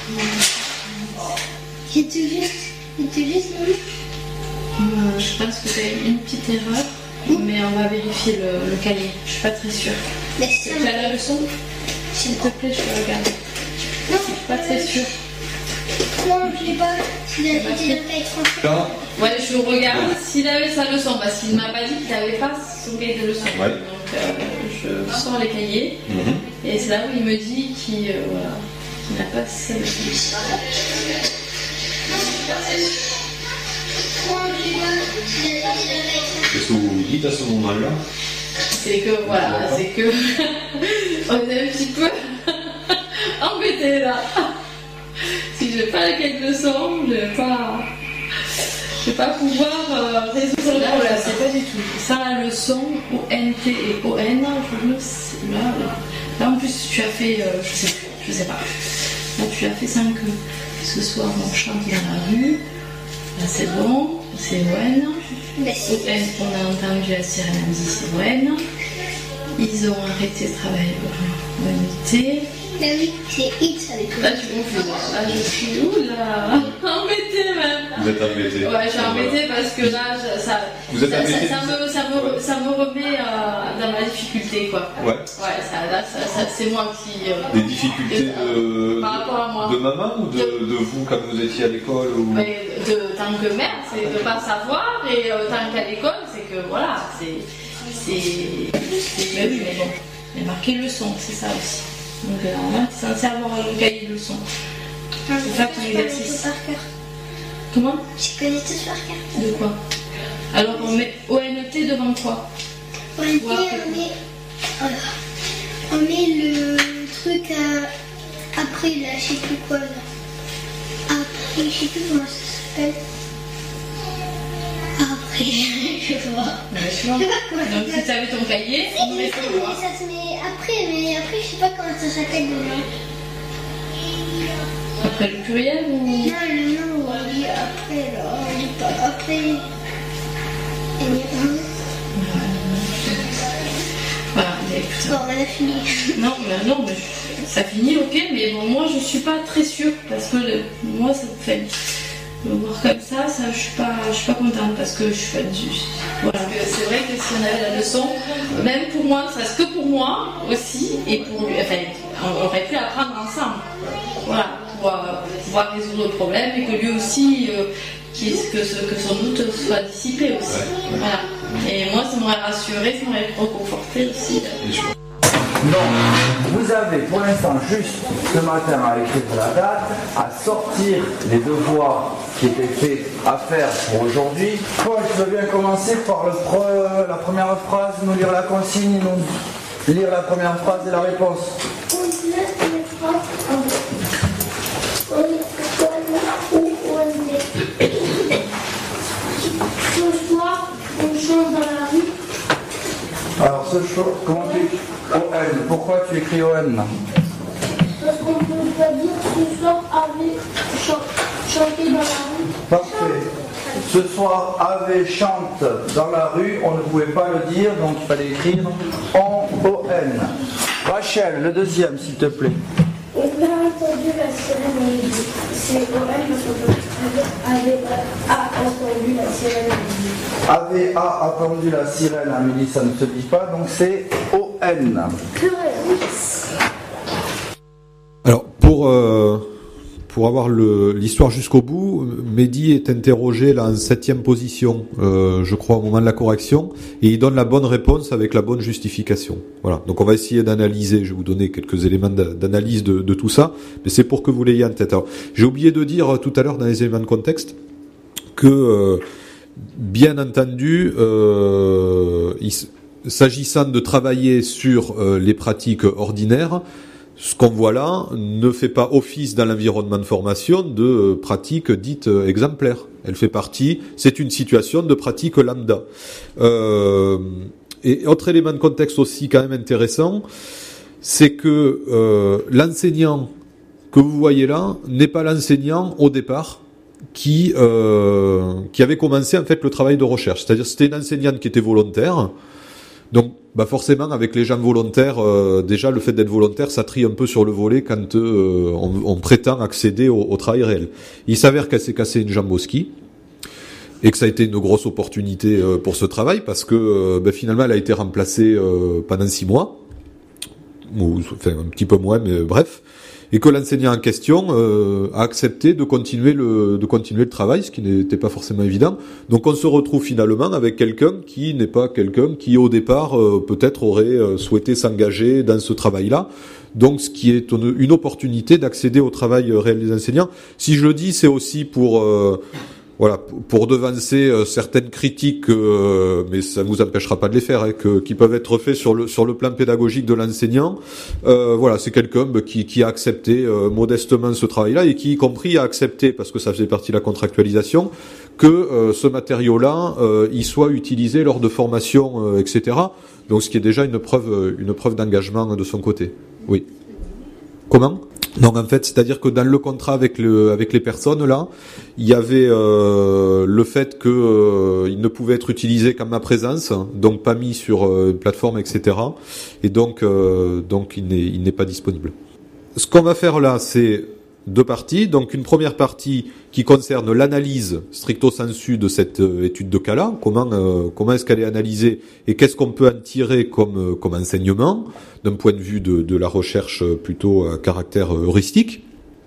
J'étais juste, Je pense que c'est une petite erreur, mais on va vérifier le cahier. Je suis pas très sûre. mais Tu as la leçon? S'il te plaît, je vais regarder. Non, Je suis pas très sûre. non, je l'ai pas. Il a été dans le cahier français. Quand Ouais, je regarde s'il avait sa leçon, parce qu'il m'a pas dit qu'il n'avait pas son cahier de leçon. Ouais. Donc je sors les cahiers, et c'est là où il me dit qu'il n'a pas sa leçon. Qu'est-ce que vous vous dites à ce moment-là? C'est que voilà, c'est que on est un petit peu embêtés là. Si je n'ai pas la cahier de leçon, je vais pas pouvoir résoudre le problème. C'est pas du tout. Sans la leçon, ONT et ON, là en plus tu as fait, je sais pas. Là tu as fait 5 ce soir on chante dans la rue. Là c'est bon, c'est ON. Mais si. On a entendu la sirène à midi, c'est ON. Ils ont arrêté de travailler pour ONT. Ben oui, c'est X avec eux. Là tu confuses. Là je suis oula embêtée même. Vous êtes embêté. Ouais, je suis embêtée parce que là Vous êtes embêté ça me remet dans ma difficulté quoi. Ouais. Ouais, ça c'est moi qui. Des difficultés par rapport à moi. de maman ou de vous quand vous étiez à l'école ou... Mais tant que mère, c'est de pas savoir et tant qu'à l'école, c'est que voilà, mais oui, mais bon, il y a marqué leçon, c'est ça aussi. Donc normalement, c'est censé avoir le cahier de leçon. Non, C'est ça pour je connais l'exercice. tout par cœur. Comment? Je connais tout par cœur. De quoi? Alors on met ONT devant quoi? On met le truc après là, je sais plus quoi là. Je sais plus comment ça s'appelle. Après, je vois. Je vois. Donc si tu avais ton cahier, on Mais aurait pu le voir. ça se met après, je sais pas comment ça s'appelle déjà. Après le pluriel ou... Non, oui, après, là, pas après. Et Voilà, mais écoute. bon, on a fini. Non, mais ça finit, ok, mais bon, moi je suis pas très sûre parce que moi ça me fait me voir comme ça, je suis pas contente parce que je fais du. Voilà. Parce que c'est vrai que si on avait la leçon, même pour moi, ne serait-ce que pour moi aussi, et pour lui, enfin, on aurait pu apprendre ensemble. Voilà, pour pouvoir résoudre le problème et que lui aussi, que son doute soit dissipé aussi. Voilà. Et moi, ça m'aurait rassuré, ça m'aurait reconforté aussi. Donc, vous avez pour l'instant juste ce matin à écrire la date, à sortir les devoirs qui étaient faits à faire pour aujourd'hui. Paul, je veux bien commencer par la première phrase, nous lire la consigne, nous lire la première phrase et la réponse. Ce soir, on chante dans la rue. Alors, comment tu écris ON? Pourquoi tu écris ON? Parce qu'on ne peut pas dire ce soir avait chanté dans la rue. Parfait. Ce soir, Ave chante dans la rue, on ne pouvait pas le dire, donc il fallait écrire en ON. Rachel, le deuxième, s'il te plaît. On a entendu la sirène à midi. C'est ON parce qu'on avait entendu la sirène à midi. Ave a entendu la sirène à midi, ça ne se dit pas, donc c'est ON. Alors, pour avoir l'histoire jusqu'au bout, Mehdi est interrogé là en 7e position, je crois, au moment de la correction, et il donne la bonne réponse avec la bonne justification. Voilà. Donc on va essayer d'analyser, je vais vous donner quelques éléments d'analyse de tout ça, mais c'est pour que vous l'ayez en tête. Alors, j'ai oublié de dire tout à l'heure dans les éléments de contexte que, bien entendu, s'agissant de travailler sur les pratiques ordinaires, ce qu'on voit là ne fait pas office dans l'environnement de formation de pratique dite exemplaire. Elle fait partie, c'est une situation de pratique lambda. Et autre élément de contexte aussi quand même intéressant, c'est que l'enseignant que vous voyez là n'est pas l'enseignant au départ qui avait commencé en fait le travail de recherche. C'est-à-dire c'était une enseignante qui était volontaire. Donc, forcément, avec les gens volontaires, déjà le fait d'être volontaire, ça trie un peu sur le volet quand on prétend accéder au travail réel. Il s'avère qu'elle s'est cassée une jambe au ski et que ça a été une grosse opportunité pour ce travail parce que finalement, elle a été remplacée pendant 6 mois, ou enfin un petit peu moins, mais bref. Et que l'enseignant en question a accepté de continuer le travail, ce qui n'était pas forcément évident. Donc on se retrouve finalement avec quelqu'un qui n'est pas quelqu'un qui au départ peut-être aurait souhaité s'engager dans ce travail-là. Donc ce qui est une opportunité d'accéder au travail réel des enseignants. Si je le dis, c'est aussi pour devancer certaines critiques, mais ça ne vous empêchera pas de les faire, qui peuvent être faits sur le plan pédagogique de l'enseignant. C'est quelqu'un qui a accepté modestement ce travail-là et qui, y compris, a accepté, parce que ça faisait partie de la contractualisation, que ce matériau-là, il soit utilisé lors de formations, etc. Donc, ce qui est déjà une preuve d'engagement de son côté. Oui. Comment ? Donc en fait, c'est-à-dire que dans le contrat avec les personnes là, il y avait le fait que il ne pouvait être utilisé qu'en ma présence, donc pas mis sur plateforme, etc. Et donc il n'est pas disponible. Ce qu'on va faire là, c'est 2 parties. Donc une première partie qui concerne l'analyse stricto sensu de cette étude de cas-là. Comment est-ce qu'elle est analysée et qu'est-ce qu'on peut en tirer comme enseignement d'un point de vue de la recherche plutôt à caractère heuristique.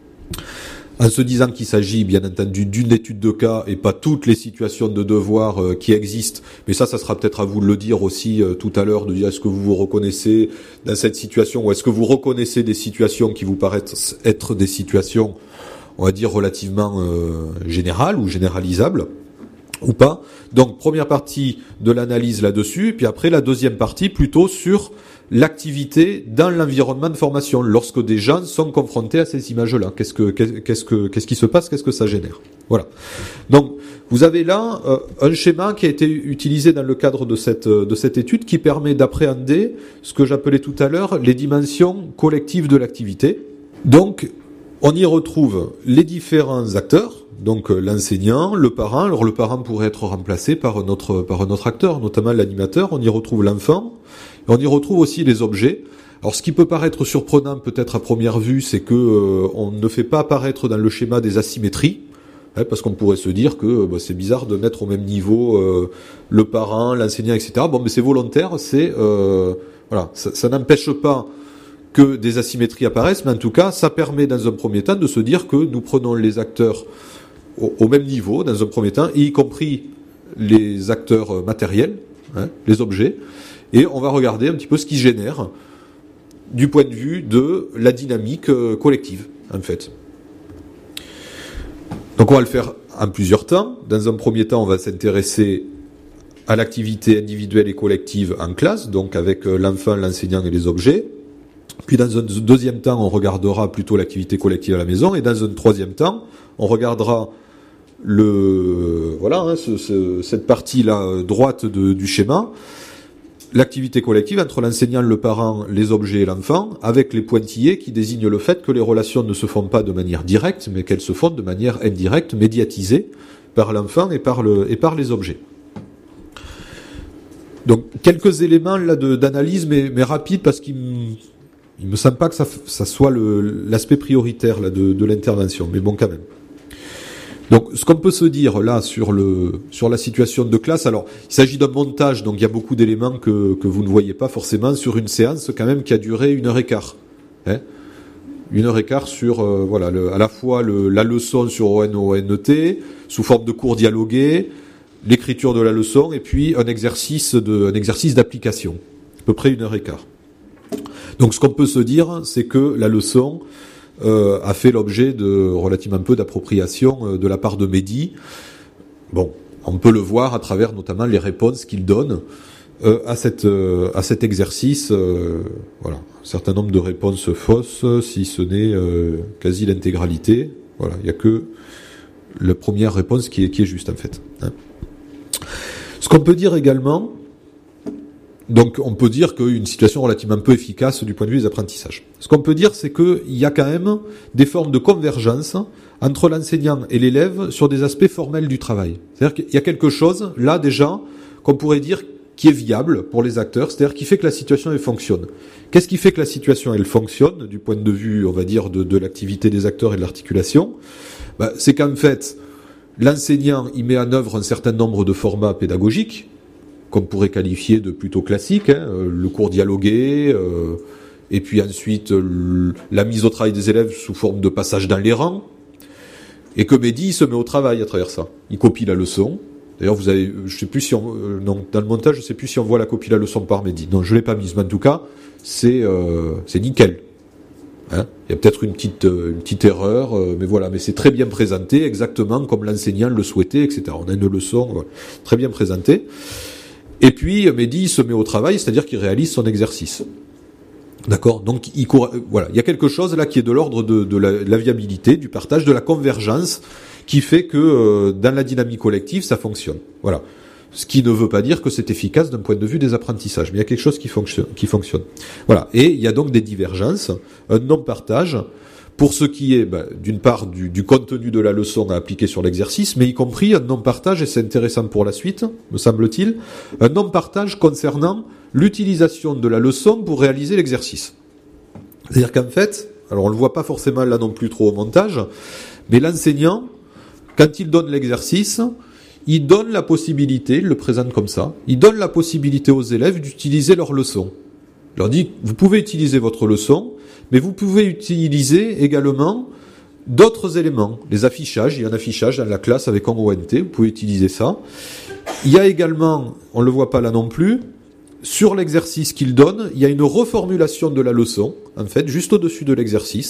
En se disant qu'il s'agit bien entendu d'une étude de cas et pas toutes les situations de devoir qui existent, mais ça sera peut-être à vous de le dire aussi tout à l'heure, de dire est-ce que vous vous reconnaissez dans cette situation ou est-ce que vous reconnaissez des situations qui vous paraissent être des situations, on va dire, relativement générales ou généralisables. ou pas. Donc première partie de l'analyse là-dessus, puis après la deuxième partie plutôt sur l'activité dans l'environnement de formation, lorsque des gens sont confrontés à ces images-là. Qu'est-ce qui se passe, qu'est-ce que ça génère? Voilà. Donc vous avez là un schéma qui a été utilisé dans le cadre de cette étude qui permet d'appréhender ce que j'appelais tout à l'heure les dimensions collectives de l'activité. Donc on y retrouve les différents acteurs. Donc l'enseignant, le parent. Alors le parent pourrait être remplacé par un autre acteur, notamment l'animateur. On y retrouve l'enfant. Et on y retrouve aussi les objets. Alors ce qui peut paraître surprenant peut-être à première vue, c'est que on ne fait pas apparaître dans le schéma des asymétries, parce qu'on pourrait se dire que c'est bizarre de mettre au même niveau le parent, l'enseignant, etc. Bon, mais c'est volontaire. Voilà, ça n'empêche pas que des asymétries apparaissent, mais en tout cas, ça permet dans un premier temps de se dire que nous prenons les acteurs au même niveau, dans un premier temps, y compris les acteurs matériels, les objets, et on va regarder un petit peu ce qui génère du point de vue de la dynamique collective, en fait. Donc on va le faire en plusieurs temps. Dans un premier temps, on va s'intéresser à l'activité individuelle et collective en classe, donc avec l'enfant, l'enseignant et les objets. Puis dans un deuxième temps, on regardera plutôt l'activité collective à la maison, et dans un troisième temps, on regardera cette partie-là droite du schéma, l'activité collective entre l'enseignant, le parent, les objets et l'enfant, avec les pointillés qui désignent le fait que les relations ne se font pas de manière directe, mais qu'elles se font de manière indirecte, médiatisée par l'enfant et par les objets. Donc quelques éléments là d'analyse, mais rapides, parce qu'il me semble pas que ça soit l'aspect prioritaire là de l'intervention, mais bon quand même. Donc, ce qu'on peut se dire là sur la situation de classe, alors il s'agit d'un montage, donc il y a beaucoup d'éléments que vous ne voyez pas forcément sur une séance quand même qui a duré 1h15. 1h15 sur à la fois la leçon sur ONT sous forme de cours dialogués, l'écriture de la leçon et puis un exercice d'application, à peu près 1h15. Donc, ce qu'on peut se dire, c'est que la leçon a fait l'objet de relativement peu d'appropriation de la part de Mehdi. Bon, on peut le voir à travers notamment les réponses qu'il donne à cet exercice. Un certain nombre de réponses fausses, si ce n'est quasi l'intégralité. Voilà, il n'y a que la première réponse qui est juste en fait. Ce qu'on peut dire également, donc on peut dire qu'une situation relativement peu efficace du point de vue des apprentissages. Ce qu'on peut dire, c'est qu'il y a quand même des formes de convergence entre l'enseignant et l'élève sur des aspects formels du travail. C'est-à-dire qu'il y a quelque chose, là déjà, qu'on pourrait dire qui est viable pour les acteurs, c'est-à-dire qui fait que la situation elle fonctionne. Qu'est-ce qui fait que la situation elle fonctionne du point de vue, on va dire, de l'activité des acteurs et de l'articulation? C'est qu'en fait, l'enseignant il met en œuvre un certain nombre de formats pédagogiques, qu'on pourrait qualifier de plutôt classique, le cours dialogué, et puis ensuite la mise au travail des élèves sous forme de passage dans les rangs, et que Mehdi se met au travail à travers ça. Il copie la leçon. D'ailleurs, vous avez, je sais plus si dans le montage, je sais plus si on voit la copie de la leçon par Mehdi. Non, je l'ai pas mise, mais en tout cas, c'est nickel. Il y a peut-être une petite erreur, mais voilà, mais c'est très bien présenté, exactement comme l'enseignant le souhaitait, etc. On a une leçon très bien présentée. Et puis, Mehdi se met au travail, c'est-à-dire qu'il réalise son exercice. D'accord? Donc, il y a quelque chose là qui est de l'ordre de la viabilité, du partage, de la convergence, qui fait que dans la dynamique collective, ça fonctionne. Voilà. Ce qui ne veut pas dire que c'est efficace d'un point de vue des apprentissages, mais il y a quelque chose qui fonctionne. Voilà. Et il y a donc des divergences, un non-partage, pour ce qui est, d'une part, du contenu de la leçon à appliquer sur l'exercice, mais y compris un non-partage, et c'est intéressant pour la suite, me semble-t-il, un non-partage concernant l'utilisation de la leçon pour réaliser l'exercice. C'est-à-dire qu'en fait, alors on le voit pas forcément là non plus trop au montage, mais l'enseignant, quand il donne l'exercice, il donne la possibilité, il le présente comme ça, il donne la possibilité aux élèves d'utiliser leur leçon. Il leur dit, vous pouvez utiliser votre leçon, mais vous pouvez utiliser également d'autres éléments. Les affichages, il y a un affichage dans la classe avec un ONT, vous pouvez utiliser ça. Il y a également, on ne le voit pas là non plus, sur l'exercice qu'il donne, il y a une reformulation de la leçon, en fait, juste au-dessus de l'exercice,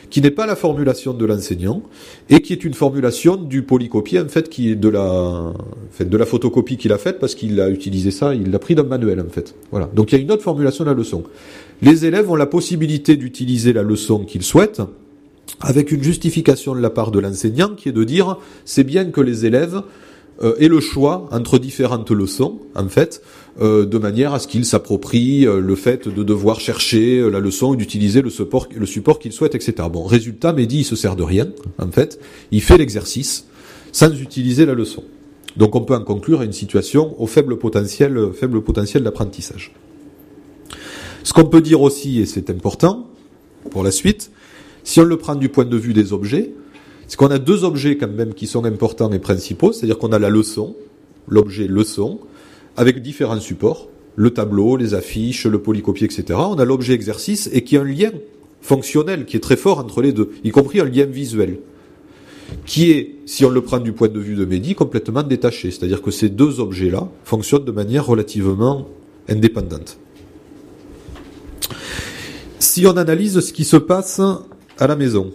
qui n'est pas la formulation de l'enseignant, et qui est une formulation du polycopier, en fait, qui est de la photocopie qu'il a faite, parce qu'il a utilisé ça, il l'a pris d'un manuel, en fait. Voilà. Donc il y a une autre formulation de la leçon. Les élèves ont la possibilité d'utiliser la leçon qu'ils souhaitent, avec une justification de la part de l'enseignant, qui est de dire, c'est bien que les élèves aient le choix entre différentes leçons, en fait, de manière à ce qu'ils s'approprient le fait de devoir chercher la leçon et d'utiliser le support qu'ils souhaitent, etc. Bon, résultat, Mehdi, il se sert de rien, en fait. Il fait l'exercice sans utiliser la leçon. Donc on peut en conclure à une situation au faible potentiel d'apprentissage. Ce qu'on peut dire aussi, et c'est important pour la suite, si on le prend du point de vue des objets, c'est qu'on a deux objets quand même qui sont importants et principaux, c'est-à-dire qu'on a la leçon, l'objet leçon, avec différents supports, le tableau, les affiches, le polycopier, etc. On a l'objet exercice et qui a un lien fonctionnel qui est très fort entre les deux, y compris un lien visuel, qui est, si on le prend du point de vue de Mehdi, complètement détaché. C'est-à-dire que ces deux objets-là fonctionnent de manière relativement indépendante. Si on analyse ce qui se passe à la maison,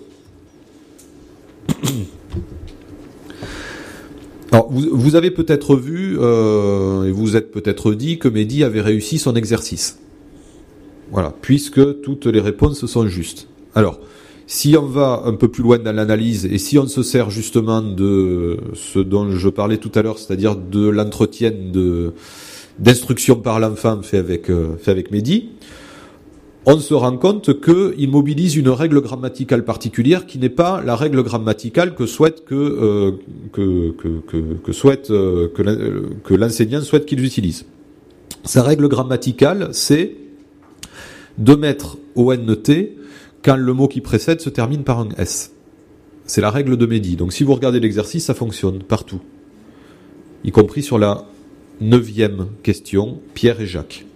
alors vous avez peut-être vu et vous êtes peut-être dit que Mehdi avait réussi son exercice. Voilà, puisque toutes les réponses sont justes. Alors, si on va un peu plus loin dans l'analyse et si on se sert justement de ce dont je parlais tout à l'heure, c'est-à-dire de l'entretien d'instruction par l'enfant fait avec Mehdi, on se rend compte qu'il mobilise une règle grammaticale particulière qui n'est pas la règle grammaticale que l'enseignant souhaite qu'ils utilisent. Sa règle grammaticale, c'est de mettre ONT quand le mot qui précède se termine par un S. C'est la règle de Mehdi. Donc si vous regardez l'exercice, ça fonctionne partout. Y compris sur la 9e question, Pierre et Jacques.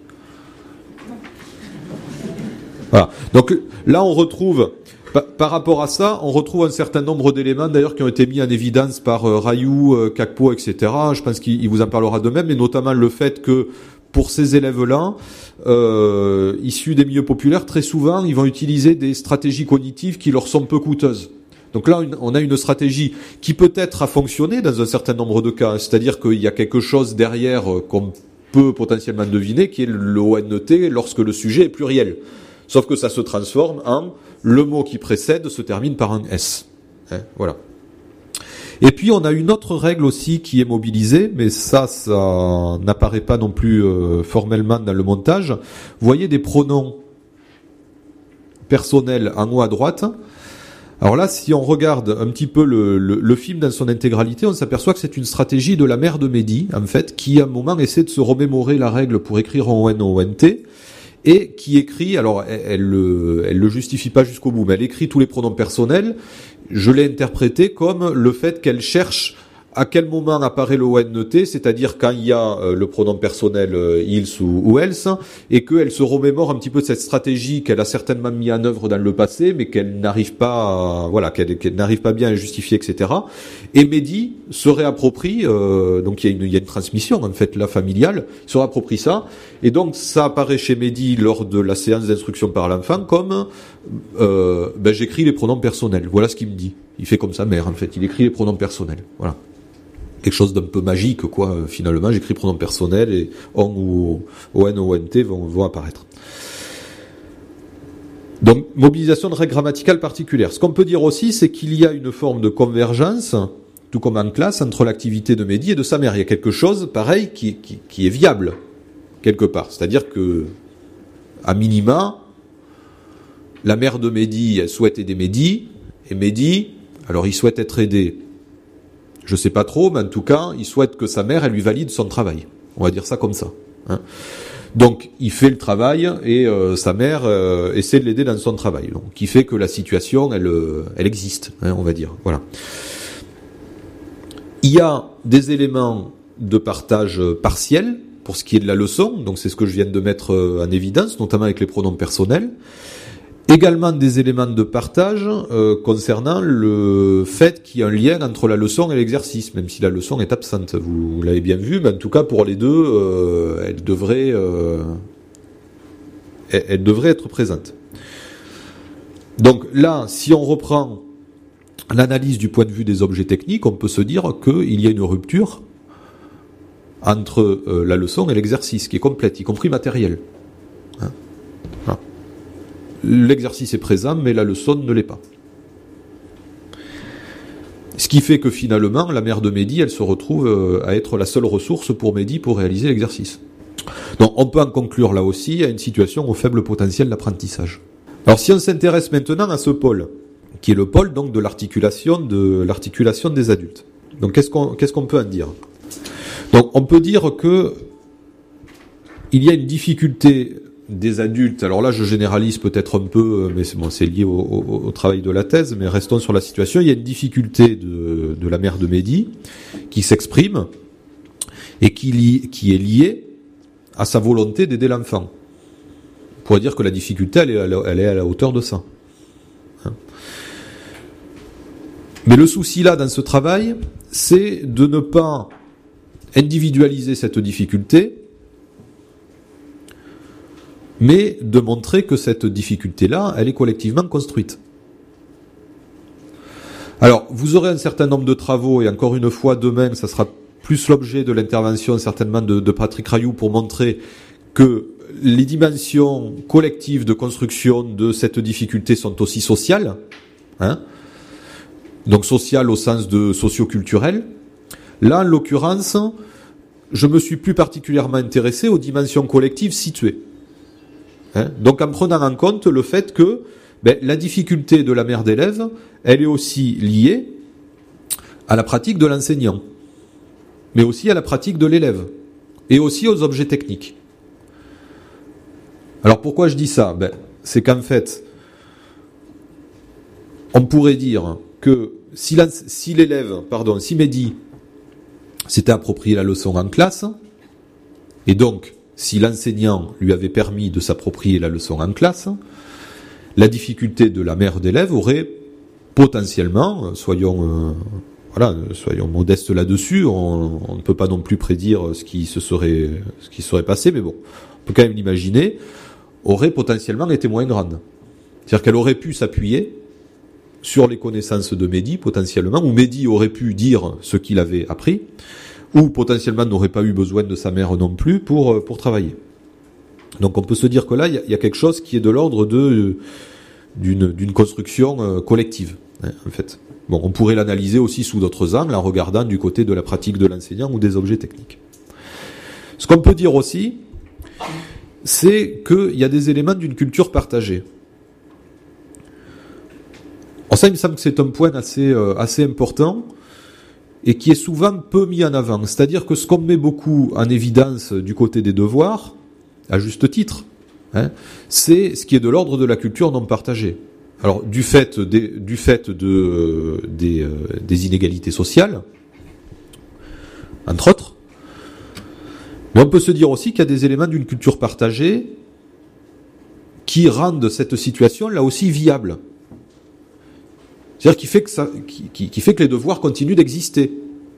Voilà. Donc là, on retrouve, par rapport à ça, on retrouve un certain nombre d'éléments, d'ailleurs, qui ont été mis en évidence par Rayou, Kakpo, etc. Je pense qu'il vous en parlera de même, mais notamment le fait que, pour ces élèves-là, issus des milieux populaires, très souvent, ils vont utiliser des stratégies cognitives qui leur sont peu coûteuses. Donc là, on a une stratégie qui peut-être a fonctionné dans un certain nombre de cas, c'est-à-dire qu'il y a quelque chose derrière qu'on peut potentiellement deviner, qui est le ONT lorsque le sujet est pluriel. Sauf que ça se transforme en le mot qui précède se termine par un S. Voilà. Et puis on a une autre règle aussi qui est mobilisée, mais ça n'apparaît pas non plus formellement dans le montage. Vous voyez des pronoms personnels en haut à droite. Alors là, si on regarde un petit peu le film dans son intégralité, on s'aperçoit que c'est une stratégie de la mère de Mehdi, en fait, qui à un moment essaie de se remémorer la règle pour écrire en ONT, et qui écrit, alors elle le justifie pas jusqu'au bout, mais elle écrit tous les pronoms personnels. Je l'ai interprété comme le fait qu'elle cherche à quel moment apparaît le ONT, c'est-à-dire quand il y a le pronom personnel ils ou else, et qu'elle se remémore un petit peu de cette stratégie qu'elle a certainement mis en œuvre dans le passé, mais qu'elle n'arrive pas, qu'elle n'arrive pas bien à justifier, etc. Et Mehdi se réapproprie, donc il y a une transmission en fait là familiale, se réapproprie ça, et donc ça apparaît chez Mehdi lors de la séance d'instruction par l'enfant comme j'écris les pronoms personnels. Voilà ce qu'il me dit. Il fait comme sa mère en fait, il écrit les pronoms personnels. Voilà. Quelque chose d'un peu magique, quoi, finalement, j'écris pronom personnel et on ou on ou ont vont apparaître. Donc, mobilisation de règles grammaticales particulières. Ce qu'on peut dire aussi, c'est qu'il y a une forme de convergence, tout comme en classe, entre l'activité de Mehdi et de sa mère. Il y a quelque chose, pareil, qui est viable, quelque part. C'est-à-dire que, à minima, la mère de Mehdi, elle souhaite aider Mehdi, et Mehdi, alors il souhaite être aidé. Je sais pas trop, mais en tout cas, il souhaite que sa mère, elle lui valide son travail. On va dire ça comme ça. Hein. Donc, il fait le travail et sa mère essaie de l'aider dans son travail. Donc, qui fait que la situation, elle existe, hein, on va dire. Voilà. Il y a des éléments de partage partiel pour ce qui est de la leçon. Donc, c'est ce que je viens de mettre en évidence, notamment avec les pronoms personnels. Également des éléments de partage concernant le fait qu'il y a un lien entre la leçon et l'exercice, même si la leçon est absente. Vous l'avez bien vu, mais en tout cas pour les deux, elle devrait être présente. Donc là, si on reprend l'analyse du point de vue des objets techniques, on peut se dire qu'il y a une rupture entre la leçon et l'exercice, qui est complète, y compris matériel. Hein, voilà. L'exercice est présent, mais la leçon ne l'est pas. Ce qui fait que finalement, la mère de Mehdi, elle se retrouve à être la seule ressource pour Mehdi pour réaliser l'exercice. Donc on peut en conclure là aussi à une situation au faible potentiel d'apprentissage. Alors si on s'intéresse maintenant à ce pôle, qui est le pôle donc de l'articulation des adultes. Donc qu'est-ce qu'on peut en dire? Donc on peut dire que il y a une difficulté des adultes. Alors là je généralise peut-être un peu, mais c'est lié au travail de la thèse, mais restons sur la situation. Il y a une difficulté de la mère de Mehdi qui s'exprime et qui est liée à sa volonté d'aider l'enfant. On pourrait dire que la difficulté elle est à la hauteur de ça. Mais le souci là dans ce travail, c'est de ne pas individualiser cette difficulté, mais de montrer que cette difficulté-là, elle est collectivement construite. Alors, vous aurez un certain nombre de travaux, et encore une fois, demain, ça sera plus l'objet de l'intervention certainement de Patrick Rayou pour montrer que les dimensions collectives de construction de cette difficulté sont aussi sociales, hein, donc sociales au sens de socio-culturel. Là, en l'occurrence, je me suis plus particulièrement intéressé aux dimensions collectives situées. Hein, donc en prenant en compte le fait que la difficulté de la mère d'élève, elle est aussi liée à la pratique de l'enseignant, mais aussi à la pratique de l'élève, et aussi aux objets techniques. Alors pourquoi je dis ça? C'est qu'en fait, on pourrait dire que si Mehdi s'était approprié la leçon en classe, et donc si l'enseignant lui avait permis de s'approprier la leçon en classe, la difficulté de la mère d'élève aurait potentiellement, soyons modestes là-dessus, on ne peut pas non plus prédire ce qui serait passé, mais bon, on peut quand même l'imaginer, aurait potentiellement été moins grande. C'est-à-dire qu'elle aurait pu s'appuyer sur les connaissances de Mehdi, potentiellement, ou Mehdi aurait pu dire ce qu'il avait appris, ou potentiellement n'aurait pas eu besoin de sa mère non plus pour travailler. Donc on peut se dire que là, il y a quelque chose qui est de l'ordre d'une construction collective, hein, en fait. Bon, on pourrait l'analyser aussi sous d'autres angles, en regardant du côté de la pratique de l'enseignant ou des objets techniques. Ce qu'on peut dire aussi, c'est qu'il y a des éléments d'une culture partagée. Alors ça, il me semble que c'est un point assez important, et qui est souvent peu mis en avant. C'est-à-dire que ce qu'on met beaucoup en évidence du côté des devoirs, à juste titre, hein, c'est ce qui est de l'ordre de la culture non partagée. Alors, du fait des inégalités sociales, entre autres, mais on peut se dire aussi qu'il y a des éléments d'une culture partagée qui rendent cette situation là aussi viable. C'est-à-dire qui fait que les devoirs continuent d'exister.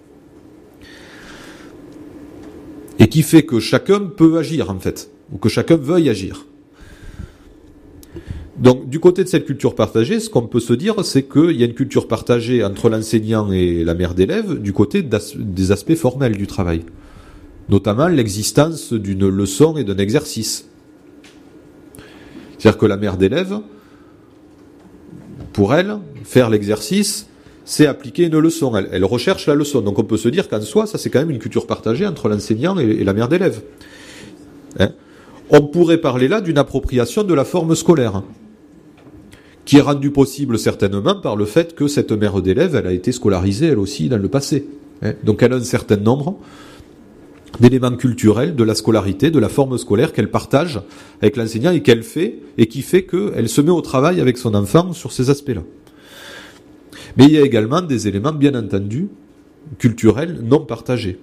Et qui fait que chacun peut agir, en fait. Ou que chacun veuille agir. Donc, du côté de cette culture partagée, ce qu'on peut se dire, c'est qu'il y a une culture partagée entre l'enseignant et la mère d'élève du côté des aspects formels du travail. Notamment l'existence d'une leçon et d'un exercice. C'est-à-dire que la mère d'élève, pour elle, faire l'exercice, c'est appliquer une leçon. Elle recherche la leçon. Donc on peut se dire qu'en soi, ça c'est quand même une culture partagée entre l'enseignant et la mère d'élève. Hein? On pourrait parler là d'une appropriation de la forme scolaire, qui est rendue possible certainement par le fait que cette mère d'élève, elle a été scolarisée elle aussi dans le passé. Hein? Donc elle a un certain nombre d'éléments culturels de la scolarité, de la forme scolaire qu'elle partage avec l'enseignant et qu'elle fait, et qui fait qu'elle se met au travail avec son enfant sur ces aspects-là. Mais il y a également des éléments, bien entendu, culturels non partagés.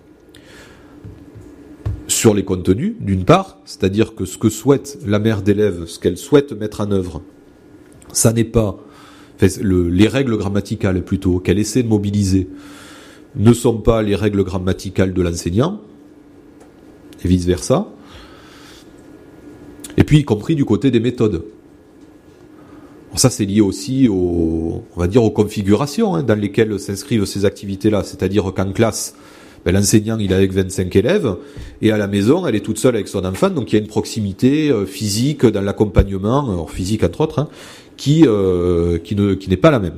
Sur les contenus, d'une part, c'est-à-dire que ce que souhaite la mère d'élève, ce qu'elle souhaite mettre en œuvre, ça n'est pas, les règles grammaticales plutôt, qu'elle essaie de mobiliser, ne sont pas les règles grammaticales de l'enseignant, et vice-versa, et puis y compris du côté des méthodes. Ça, c'est lié aussi on va dire aux configurations dans lesquelles s'inscrivent ces activités-là. C'est-à-dire qu'en classe, l'enseignant, il est avec 25 élèves, et à la maison, elle est toute seule avec son enfant, donc il y a une proximité physique dans l'accompagnement, physique entre autres, qui n'est pas la même.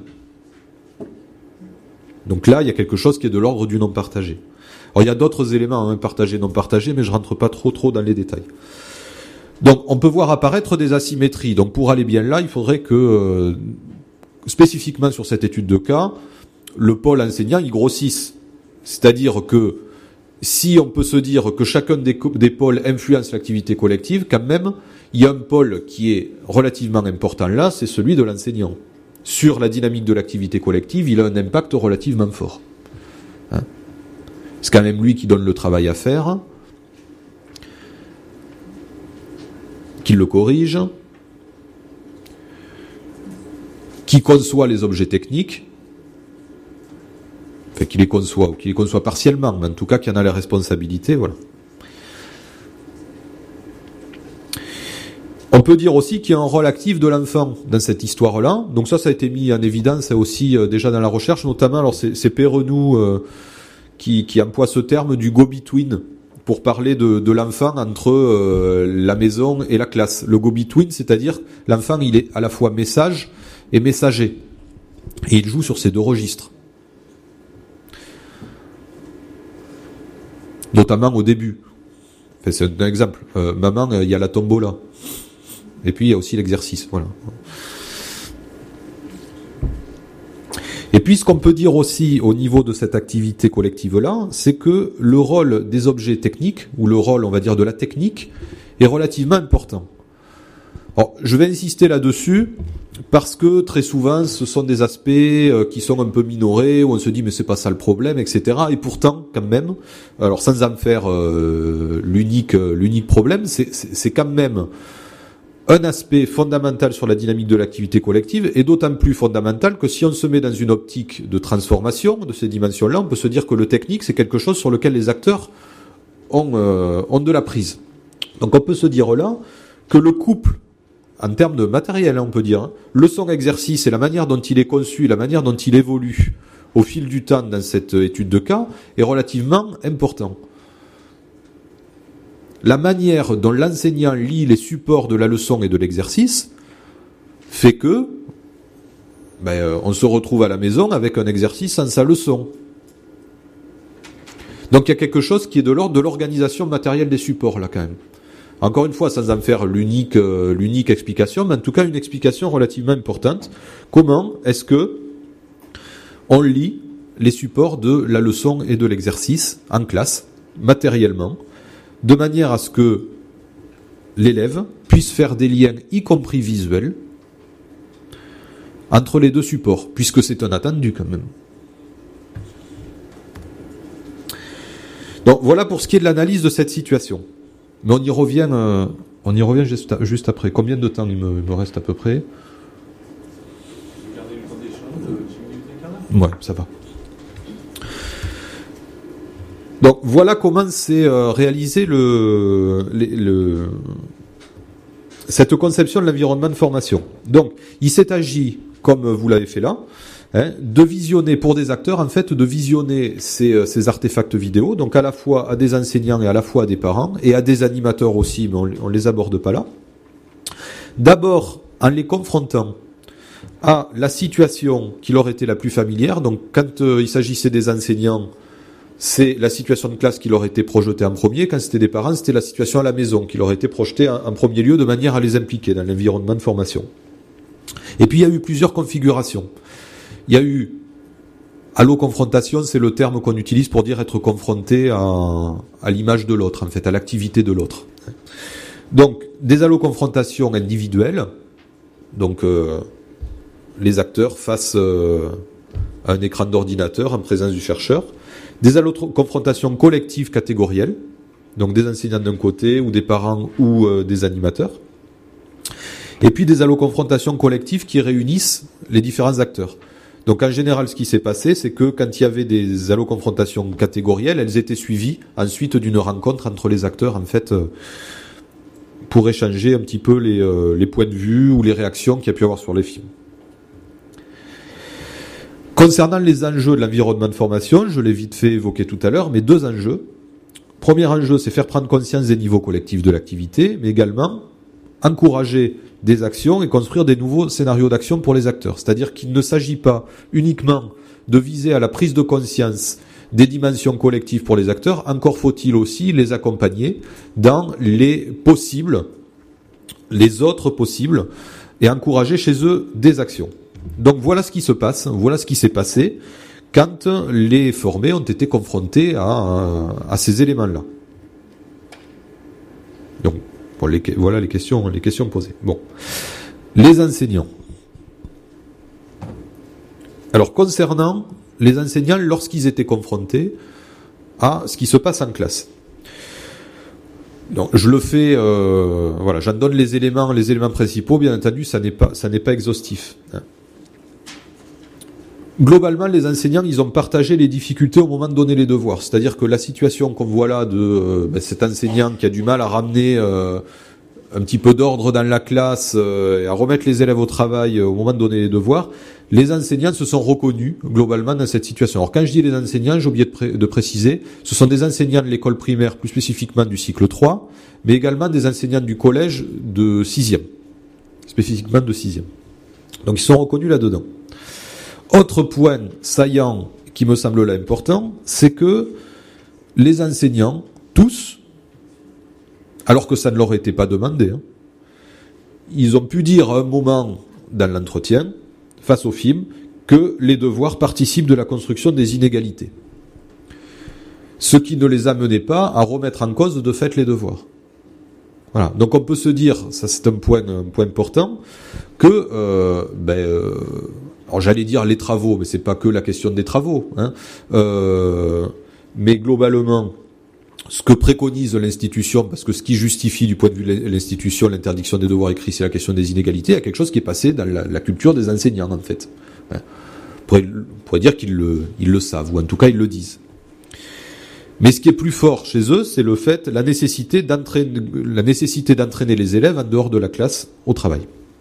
Donc là, il y a quelque chose qui est de l'ordre du non partagé. Alors il y a d'autres éléments, partagés, non partagés, mais je rentre pas trop dans les détails. Donc on peut voir apparaître des asymétries. Donc pour aller bien là, il faudrait que, spécifiquement sur cette étude de cas, le pôle enseignant, il grossisse. C'est-à-dire que si on peut se dire que chacun des pôles influence l'activité collective, quand même, il y a un pôle qui est relativement important là, c'est celui de l'enseignant. Sur la dynamique de l'activité collective, il a un impact relativement fort. C'est quand même lui qui donne le travail à faire, qui le corrige, qui conçoit les objets techniques, enfin qui les conçoit, ou qui les conçoit partiellement, mais en tout cas qui en a la responsabilité, voilà. On peut dire aussi qu'il y a un rôle actif de l'enfant dans cette histoire-là. Donc ça a été mis en évidence aussi déjà dans la recherche, notamment, alors c'est Perrenou qui emploie ce terme du go-between pour parler de l'enfant entre la maison et la classe. Le go-between, c'est-à-dire l'enfant, il est à la fois message et messager. Et il joue sur ces deux registres. Notamment au début. Enfin, c'est un exemple. Maman, il y a la tombola. Et puis il y a aussi l'exercice. Voilà. Et puis ce qu'on peut dire aussi au niveau de cette activité collective-là, c'est que le rôle des objets techniques, ou le rôle, on va dire, de la technique, est relativement important. Alors, je vais insister là-dessus, parce que très souvent, ce sont des aspects qui sont un peu minorés, où on se dit mais c'est pas ça le problème, etc. Et pourtant, quand même, alors sans en faire l'unique problème, c'est quand même un aspect fondamental sur la dynamique de l'activité collective, et d'autant plus fondamental que si on se met dans une optique de transformation de ces dimensions-là, on peut se dire que le technique, c'est quelque chose sur lequel les acteurs ont de la prise. Donc on peut se dire là que le couple, en termes de matériel, on peut dire, leçon-exercice et la manière dont il est conçu, la manière dont il évolue au fil du temps dans cette étude de cas, est relativement important. La manière dont l'enseignant lit les supports de la leçon et de l'exercice fait que on se retrouve à la maison avec un exercice sans sa leçon. Donc il y a quelque chose qui est de l'ordre de l'organisation matérielle des supports là quand même. Encore une fois, sans en faire l'unique explication, mais en tout cas une explication relativement importante. Comment est-ce que on lit les supports de la leçon et de l'exercice en classe, matériellement, de manière à ce que l'élève puisse faire des liens, y compris visuels, entre les deux supports, puisque c'est un attendu quand même. Donc voilà pour ce qui est de l'analyse de cette situation. Mais on y revient juste après. Combien de temps il me reste à peu près ? Ouais, ça va. Donc voilà comment c'est réalisé cette conception de l'environnement de formation. Donc il s'est agi, comme vous l'avez fait là, de visionner pour des acteurs, en fait, de visionner ces artefacts vidéo, donc à la fois à des enseignants et à la fois à des parents, et à des animateurs aussi, mais on les aborde pas là. D'abord, en les confrontant à la situation qui leur était la plus familière, donc quand il s'agissait des enseignants, c'est la situation de classe qui leur était projetée en premier. Quand c'était des parents, c'était la situation à la maison qui leur était projetée en premier lieu de manière à les impliquer dans l'environnement de formation. Et puis il y a eu plusieurs configurations. Il y a eu allo-confrontation, c'est le terme qu'on utilise pour dire être confronté à l'image de l'autre, en fait, à l'activité de l'autre. Donc des allo-confrontations individuelles, donc les acteurs face à un écran d'ordinateur en présence du chercheur. Des allo-confrontations collectives catégorielles, donc des enseignants d'un côté, ou des parents, ou des animateurs. Et puis des allo-confrontations collectives qui réunissent les différents acteurs. Donc en général, ce qui s'est passé, c'est que quand il y avait des allo-confrontations catégorielles, elles étaient suivies ensuite d'une rencontre entre les acteurs, en fait, pour échanger un petit peu les points de vue ou les réactions qu'il y a pu avoir sur les films. Concernant les enjeux de l'environnement de formation, je l'ai vite fait évoquer tout à l'heure, mais 2 enjeux. Premier enjeu, c'est faire prendre conscience des niveaux collectifs de l'activité, mais également encourager des actions et construire des nouveaux scénarios d'action pour les acteurs. C'est-à-dire qu'il ne s'agit pas uniquement de viser à la prise de conscience des dimensions collectives pour les acteurs, encore faut-il aussi les accompagner dans les autres possibles, et encourager chez eux des actions. Donc voilà ce qui se passe, voilà ce qui s'est passé quand les formés ont été confrontés à ces éléments-là. Donc voilà les questions posées. Bon, les enseignants. Alors concernant les enseignants lorsqu'ils étaient confrontés à ce qui se passe en classe. Donc je le fais, j'en donne les éléments principaux. Bien entendu, ça n'est pas exhaustif. Globalement, les enseignants, ils ont partagé les difficultés au moment de donner les devoirs. C'est-à-dire que la situation qu'on voit là de cet enseignant qui a du mal à ramener un petit peu d'ordre dans la classe et à remettre les élèves au travail au moment de donner les devoirs, les enseignants se sont reconnus globalement dans cette situation. Alors quand je dis les enseignants, j'ai oublié de préciser, ce sont des enseignants de l'école primaire, plus spécifiquement du cycle 3, mais également des enseignants du collège de 6e, spécifiquement de 6e. Donc ils sont reconnus là-dedans. Autre point saillant qui me semble là important, c'est que les enseignants, tous, alors que ça ne leur était pas demandé, ils ont pu dire à un moment dans l'entretien, face au film, que les devoirs participent de la construction des inégalités. Ce qui ne les amenait pas à remettre en cause de fait les devoirs. Voilà. Donc on peut se dire, ça c'est un point important, que alors j'allais dire les travaux, mais c'est pas que la question des travaux, mais globalement, ce que préconise l'institution, parce que ce qui justifie du point de vue de l'institution l'interdiction des devoirs écrits, c'est la question des inégalités, il y a quelque chose qui est passé dans la culture des enseignants en fait. On pourrait dire qu'ils le savent, ou en tout cas ils le disent. Mais ce qui est plus fort chez eux, c'est le fait, la nécessité d'entraîner les élèves en dehors de la classe au travail.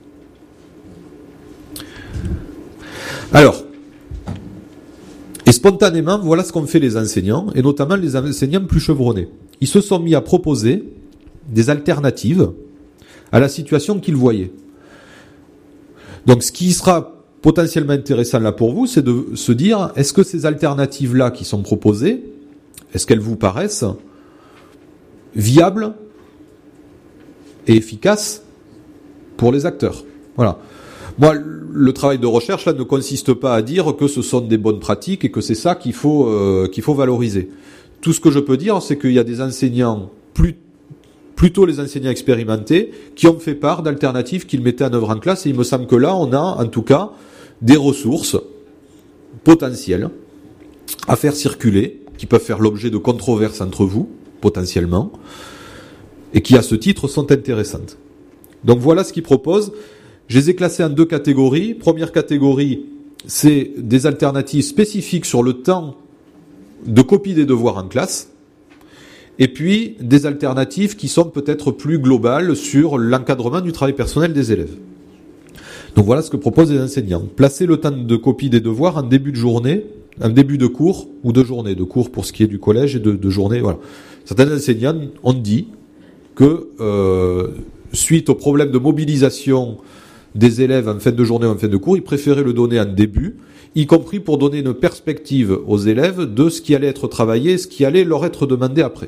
Alors, et spontanément, voilà ce qu'ont fait les enseignants, et notamment les enseignants plus chevronnés. Ils se sont mis à proposer des alternatives à la situation qu'ils voyaient. Donc ce qui sera potentiellement intéressant là pour vous, c'est de se dire, est-ce que ces alternatives-là qui sont proposées, est-ce qu'elles vous paraissent viables et efficaces pour les acteurs? Voilà. Moi, le travail de recherche là ne consiste pas à dire que ce sont des bonnes pratiques et que c'est ça qu'il faut valoriser. Tout ce que je peux dire, c'est qu'il y a des enseignants, plutôt les enseignants expérimentés, qui ont fait part d'alternatives qu'ils mettaient en œuvre en classe, et il me semble que là, on a en tout cas des ressources potentielles à faire circuler, qui peuvent faire l'objet de controverses entre vous, potentiellement, et qui à ce titre sont intéressantes. Donc voilà ce qu'ils proposent. Je les ai classés en 2 catégories. Première catégorie, c'est des alternatives spécifiques sur le temps de copie des devoirs en classe. Et puis, des alternatives qui sont peut-être plus globales sur l'encadrement du travail personnel des élèves. Donc voilà ce que proposent les enseignants. Placer le temps de copie des devoirs en début de journée, en début de cours ou de journée. De cours pour ce qui est du collège et de journée, voilà. Certains enseignants ont dit que, suite au problème de mobilisation des élèves en fin de journée ou en fin de cours, ils préféraient le donner en début, y compris pour donner une perspective aux élèves de ce qui allait être travaillé, ce qui allait leur être demandé après.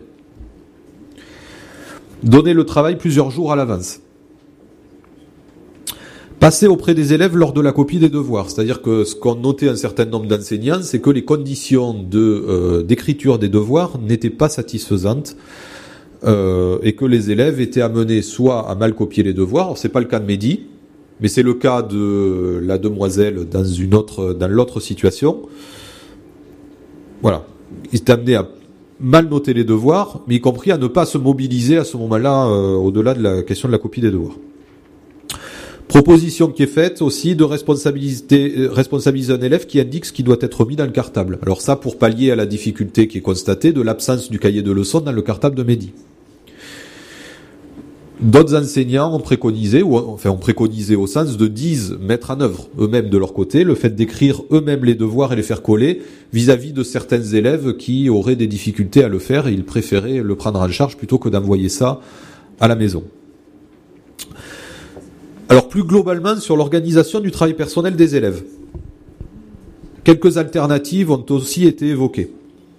Donner le travail plusieurs jours à l'avance. Passer auprès des élèves lors de la copie des devoirs. C'est-à-dire que ce qu'ont noté un certain nombre d'enseignants, c'est que les conditions d'écriture des devoirs n'étaient pas satisfaisantes et que les élèves étaient amenés soit à mal copier les devoirs, alors c'est pas le cas de Mehdi, mais c'est le cas de la demoiselle dans l'autre situation. Voilà. Ils étaient amenés à mal noter les devoirs, mais y compris à ne pas se mobiliser à ce moment-là, au-delà de la question de la copie des devoirs. Proposition qui est faite aussi de responsabiliser un élève qui indique ce qui doit être mis dans le cartable. Alors ça, pour pallier à la difficulté qui est constatée de l'absence du cahier de leçons dans le cartable de Mehdi. D'autres enseignants ont préconisé, ont préconisé au sens de disent mettre en œuvre eux-mêmes de leur côté le fait d'écrire eux-mêmes les devoirs et les faire coller vis-à-vis de certains élèves qui auraient des difficultés à le faire et ils préféraient le prendre en charge plutôt que d'envoyer ça à la maison. Alors plus globalement sur l'organisation du travail personnel des élèves. Quelques alternatives ont aussi été évoquées.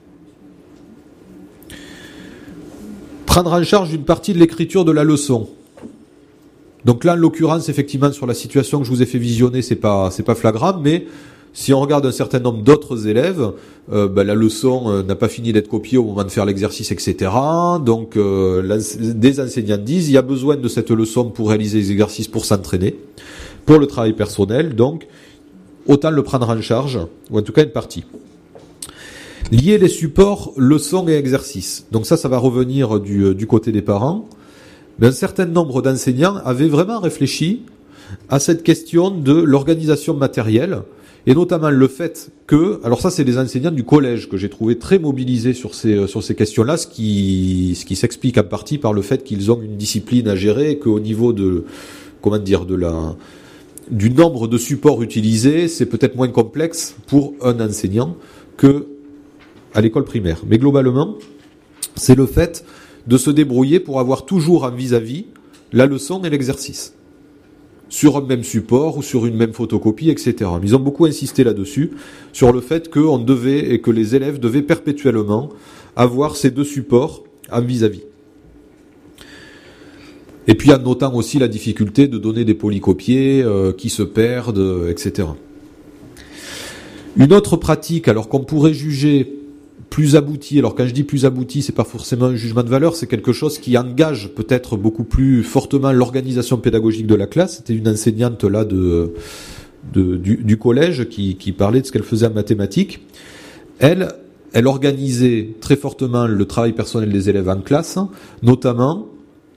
Prendre en charge une partie de l'écriture de la leçon. Donc là, en l'occurrence, effectivement, sur la situation que je vous ai fait visionner, c'est pas flagrant, mais si on regarde un certain nombre d'autres élèves, la leçon n'a pas fini d'être copiée au moment de faire l'exercice, etc. Donc, des enseignants disent, il y a besoin de cette leçon pour réaliser les exercices, pour s'entraîner, pour le travail personnel, donc autant le prendre en charge, ou en tout cas une partie. Lier les supports, leçons et exercices. Donc ça va revenir du côté des parents. Mais un certain nombre d'enseignants avaient vraiment réfléchi à cette question de l'organisation matérielle, et notamment le fait que, alors ça c'est les enseignants du collège que j'ai trouvé très mobilisés sur ces questions-là, ce qui s'explique en partie par le fait qu'ils ont une discipline à gérer, et qu'au niveau du nombre de supports utilisés, c'est peut-être moins complexe pour un enseignant que à l'école primaire. Mais globalement, c'est le fait de se débrouiller pour avoir toujours en vis-à-vis la leçon et l'exercice. Sur un même support ou sur une même photocopie, etc. Ils ont beaucoup insisté là-dessus, sur le fait qu'on devait, et que les élèves devaient perpétuellement avoir ces deux supports en vis-à-vis. Et puis en notant aussi la difficulté de donner des polycopiés qui se perdent, etc. Une autre pratique, alors qu'on pourrait juger plus abouti, alors quand je dis plus abouti, c'est pas forcément un jugement de valeur, c'est quelque chose qui engage peut-être beaucoup plus fortement l'organisation pédagogique de la classe. C'était une enseignante là du collège qui parlait de ce qu'elle faisait en mathématiques. Elle organisait très fortement le travail personnel des élèves en classe, notamment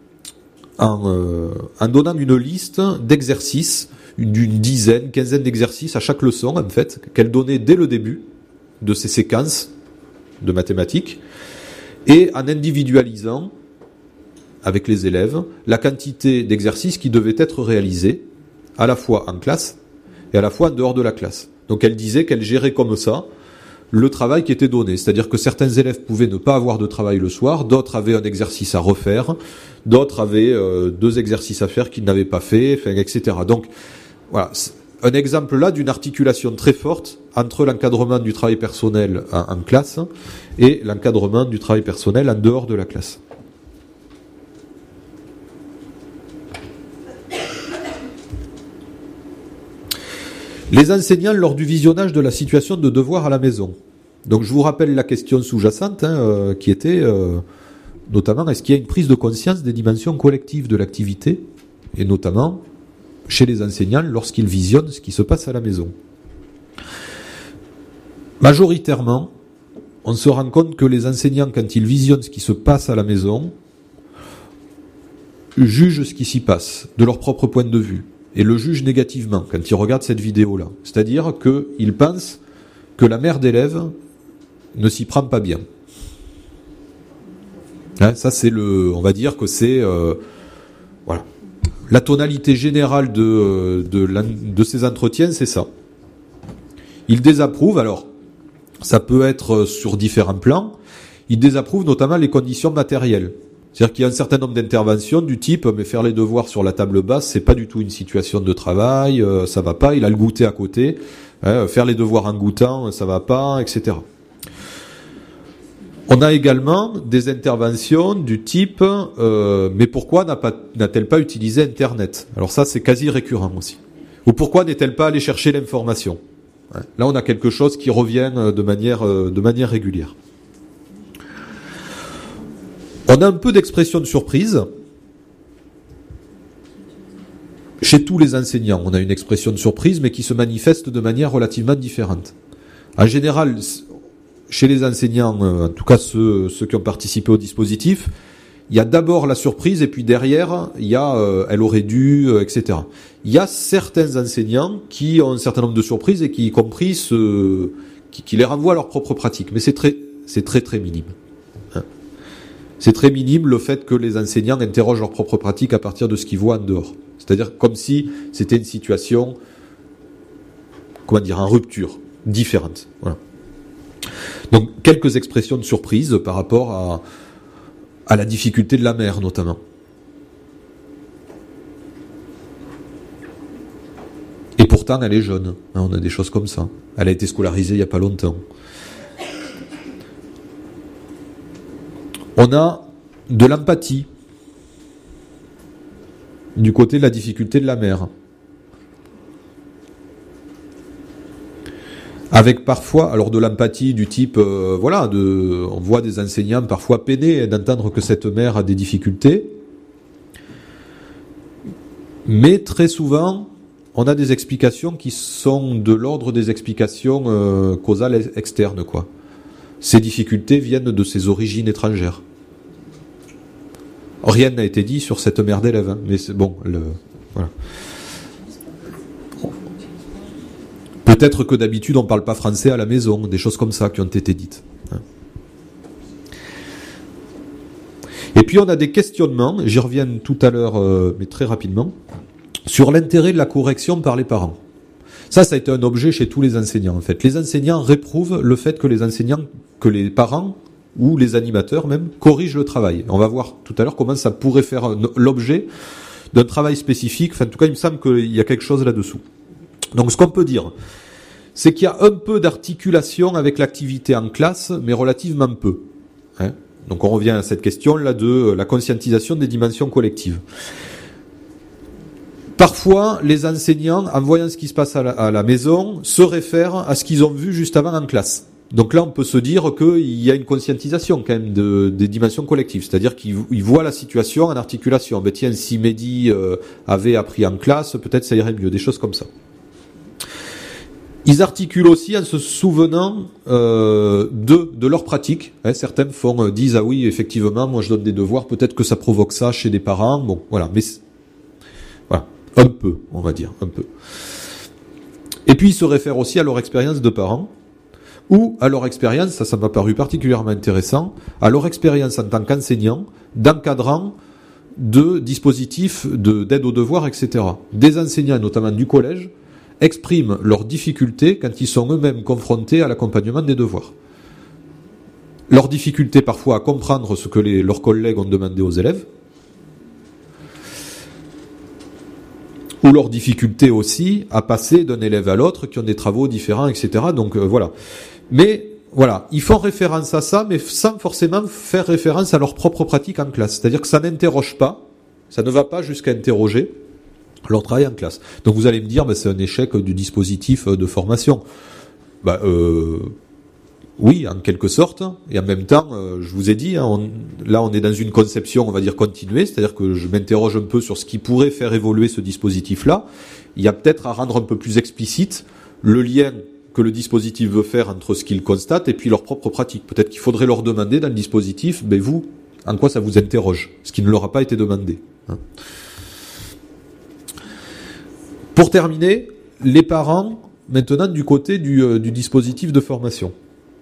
en donnant une liste d'exercices, d'une quinzaine d'exercices à chaque leçon, en fait, qu'elle donnait dès le début de ces séquences de mathématiques, et en individualisant avec les élèves la quantité d'exercices qui devaient être réalisés à la fois en classe et à la fois en dehors de la classe. Donc elle disait qu'elle gérait comme ça le travail qui était donné, c'est-à-dire que certains élèves pouvaient ne pas avoir de travail le soir, d'autres avaient un exercice à refaire, d'autres avaient 2 exercices à faire qu'ils n'avaient pas fait, etc. Donc voilà, un exemple là d'une articulation très forte entre l'encadrement du travail personnel en classe et l'encadrement du travail personnel en dehors de la classe. Les enseignants lors du visionnage de la situation de devoir à la maison. Donc je vous rappelle la question sous-jacente qui était notamment est-ce qu'il y a une prise de conscience des dimensions collectives de l'activité et notamment chez les enseignants lorsqu'ils visionnent ce qui se passe à la maison. Majoritairement, on se rend compte que les enseignants, quand ils visionnent ce qui se passe à la maison, jugent ce qui s'y passe de leur propre point de vue et le jugent négativement quand ils regardent cette vidéo-là. C'est-à-dire qu'ils pensent que la mère d'élève ne s'y prend pas bien. Hein, ça c'est on va dire que c'est voilà. La tonalité générale de ces entretiens, c'est ça. Ils désapprouvent, alors, ça peut être sur différents plans, ils désapprouvent notamment les conditions matérielles. C'est-à-dire qu'il y a un certain nombre d'interventions du type, mais faire les devoirs sur la table basse, c'est pas du tout une situation de travail, ça va pas, il a le goûter à côté, faire les devoirs en goûtant, ça va pas, etc. On a également des interventions du type mais pourquoi n'a-t-elle pas utilisé Internet? Alors ça, c'est quasi récurrent aussi. Ou pourquoi n'est-elle pas allée chercher l'information? Là, on a quelque chose qui revient de manière régulière. On a un peu d'expression de surprise. Chez tous les enseignants, on a une expression de surprise, mais qui se manifeste de manière relativement différente. En général, chez les enseignants, en tout cas ceux qui ont participé au dispositif, il y a d'abord la surprise et puis derrière, il y a elle aurait dû, etc. Il y a certains enseignants qui ont un certain nombre de surprises et qui, y compris, qui les renvoient à leur propre pratique. Mais c'est très très minime. Hein. C'est très minime le fait que les enseignants interrogent leur propre pratique à partir de ce qu'ils voient en dehors. C'est-à-dire comme si c'était une situation, en rupture, différente. Voilà. Donc, quelques expressions de surprise par rapport à la difficulté de la mère, notamment. Et pourtant, elle est jeune. On a des choses comme ça. Elle a été scolarisée il n'y a pas longtemps. On a de l'empathie du côté de la difficulté de la mère. Avec parfois, alors de l'empathie du type, on voit des enseignants parfois peinés d'entendre que cette mère a des difficultés. Mais très souvent, on a des explications qui sont de l'ordre des explications causales externes, quoi. Ces difficultés viennent de ses origines étrangères. Rien n'a été dit sur cette mère d'élève, hein, mais c'est bon. Voilà. Peut-être que d'habitude on parle pas français à la maison, des choses comme ça qui ont été dites. Et puis on a des questionnements, j'y reviens tout à l'heure, mais très rapidement, sur l'intérêt de la correction par les parents. Ça a été un objet chez tous les enseignants en fait. Les enseignants réprouvent le fait que les parents ou les animateurs même corrigent le travail. On va voir tout à l'heure comment ça pourrait faire l'objet d'un travail spécifique. Enfin, en tout cas, il me semble qu'il y a quelque chose là-dessous. Donc, ce qu'on peut dire, c'est qu'il y a un peu d'articulation avec l'activité en classe, mais relativement peu. Donc, on revient à cette question-là de la conscientisation des dimensions collectives. Parfois, les enseignants, en voyant ce qui se passe à la maison, se réfèrent à ce qu'ils ont vu juste avant en classe. Donc là, on peut se dire qu'il y a une conscientisation quand même des dimensions collectives, c'est-à-dire qu'ils voient la situation en articulation. Ben tiens, si Mehdi avait appris en classe, peut-être ça irait mieux, des choses comme ça. Ils articulent aussi en se souvenant de leur pratique. Certains disent ah oui, effectivement, moi je donne des devoirs, peut-être que ça provoque ça chez des parents. Bon, voilà, mais voilà, un peu, on va dire, un peu. Et puis ils se réfèrent aussi à leur expérience de parents. Ou à leur expérience, ça m'a paru particulièrement intéressant, à leur expérience en tant qu'enseignant, d'encadrant de dispositifs d'aide aux devoirs, etc. Des enseignants, notamment du collège, expriment leurs difficultés quand ils sont eux-mêmes confrontés à l'accompagnement des devoirs. Leurs difficultés parfois à comprendre ce que leurs collègues ont demandé aux élèves, ou leurs difficultés aussi à passer d'un élève à l'autre qui ont des travaux différents, etc. Donc voilà. Mais voilà, ils font référence à ça, mais sans forcément faire référence à leur propre pratique en classe. C'est-à-dire que ça n'interroge pas, ça ne va pas jusqu'à interroger leur travail en classe. Donc vous allez me dire, c'est un échec du dispositif de formation. Oui, en quelque sorte. Et en même temps, je vous ai dit, là on est dans une conception, on va dire, continuée, c'est-à-dire que je m'interroge un peu sur ce qui pourrait faire évoluer ce dispositif-là. Il y a peut-être à rendre un peu plus explicite le lien que le dispositif veut faire entre ce qu'il constate et puis leur propre pratique. Peut-être qu'il faudrait leur demander dans le dispositif, vous, en quoi ça vous interroge, ce qui ne leur a pas été demandé. Pour terminer, les parents, maintenant du côté du dispositif de formation.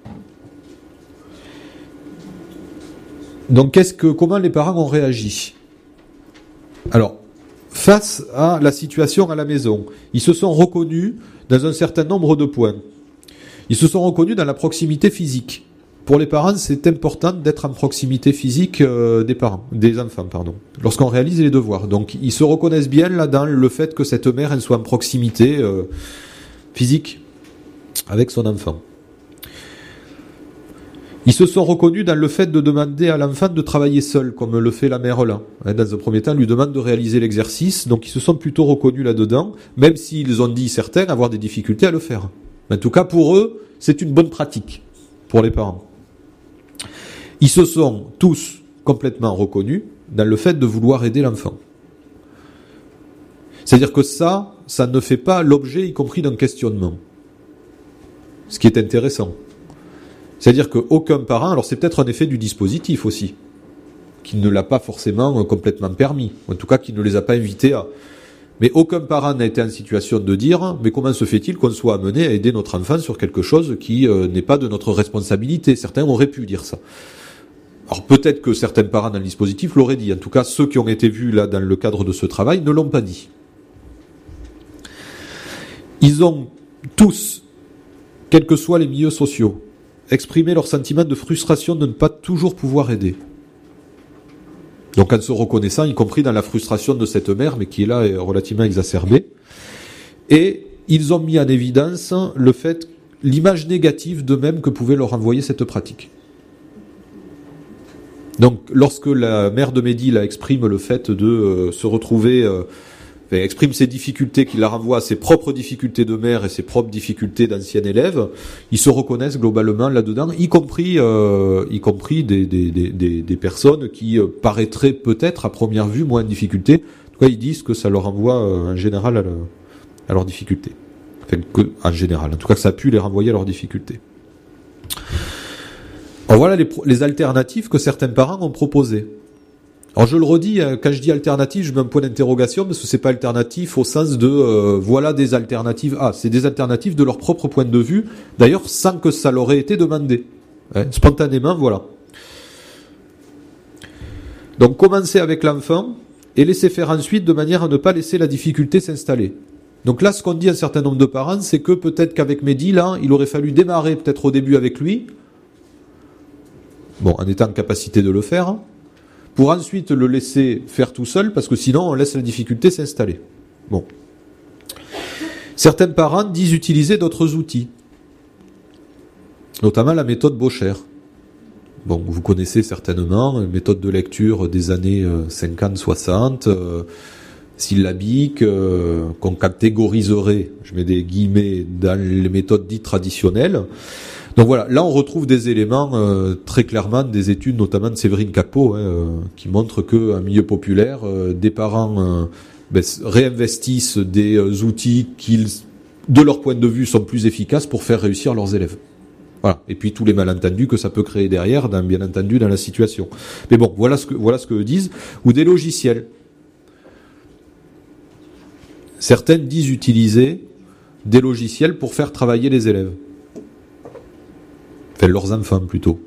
Donc comment les parents ont réagi ? Alors, face à la situation à la maison, ils se sont reconnus dans un certain nombre de points. Ils se sont reconnus dans la proximité physique. Pour les parents, c'est important d'être en proximité physique des enfants, lorsqu'on réalise les devoirs. Donc, ils se reconnaissent bien là dans le fait que cette mère, elle soit en proximité physique avec son enfant. Ils se sont reconnus dans le fait de demander à l'enfant de travailler seul, comme le fait la mère là. Dans un premier temps, elle lui demande de réaliser l'exercice, donc ils se sont plutôt reconnus là-dedans, même s'ils ont dit certains avoir des difficultés à le faire. En tout cas, pour eux, c'est une bonne pratique, pour les parents. Ils se sont tous complètement reconnus dans le fait de vouloir aider l'enfant. C'est-à-dire que ça ne fait pas l'objet, y compris d'un questionnement. Ce qui est intéressant. C'est-à-dire qu'aucun parent, alors c'est peut-être un effet du dispositif aussi, qui ne l'a pas forcément complètement permis, en tout cas qui ne les a pas invités à. Mais aucun parent n'a été en situation de dire, mais comment se fait-il qu'on soit amené à aider notre enfant sur quelque chose qui n'est pas de notre responsabilité ? Certains auraient pu dire ça. Alors peut-être que certains parents dans le dispositif l'auraient dit. En tout cas, ceux qui ont été vus là dans le cadre de ce travail ne l'ont pas dit. Ils ont tous, quels que soient les milieux sociaux, exprimé leur sentiment de frustration de ne pas toujours pouvoir aider. Donc en se reconnaissant, y compris dans la frustration de cette mère, mais qui est là relativement exacerbée. Et ils ont mis en évidence l'image négative d'eux-mêmes que pouvait leur envoyer cette pratique. Donc lorsque la mère de Mehdi exprime le fait de se retrouver, exprime ses difficultés, qu'il la renvoie à ses propres difficultés de mère et ses propres difficultés d'ancien élève, ils se reconnaissent globalement là-dedans, y compris des personnes qui paraîtraient peut-être à première vue moins en difficulté. En tout cas, ils disent que ça leur renvoie en général à leurs difficultés. En général, en tout cas que ça a pu les renvoyer à leurs difficultés. Alors voilà les alternatives que certains parents ont proposées. Alors je le redis, quand je dis alternative, je mets un point d'interrogation parce que c'est pas alternatif au sens de voilà des alternatives. C'est des alternatives de leur propre point de vue, d'ailleurs sans que ça leur ait été demandé. Spontanément, voilà. Donc commencer avec l'enfant et laisser faire ensuite de manière à ne pas laisser la difficulté s'installer. Donc là, ce qu'on dit un certain nombre de parents, c'est que peut-être qu'avec Mehdi, là, il aurait fallu démarrer peut-être au début avec lui, en étant en capacité de le faire, pour ensuite le laisser faire tout seul, parce que sinon on laisse la difficulté s'installer. Certains parents disent utiliser d'autres outils, notamment la méthode Bocher. Vous connaissez certainement, une méthode de lecture des années 50-60, syllabique, qu'on catégoriserait, je mets des guillemets, dans les méthodes dites traditionnelles. Donc voilà, là on retrouve des éléments très clairement des études, notamment de Séverine Capot, qui montrent qu'en milieu populaire, des parents réinvestissent des outils qui, de leur point de vue, sont plus efficaces pour faire réussir leurs élèves. Voilà. Et puis tous les malentendus que ça peut créer derrière, bien entendu, dans la situation. Mais voilà ce que disent, ou des logiciels. Certaines disent utiliser des logiciels pour faire travailler les élèves. Leurs enfants plutôt.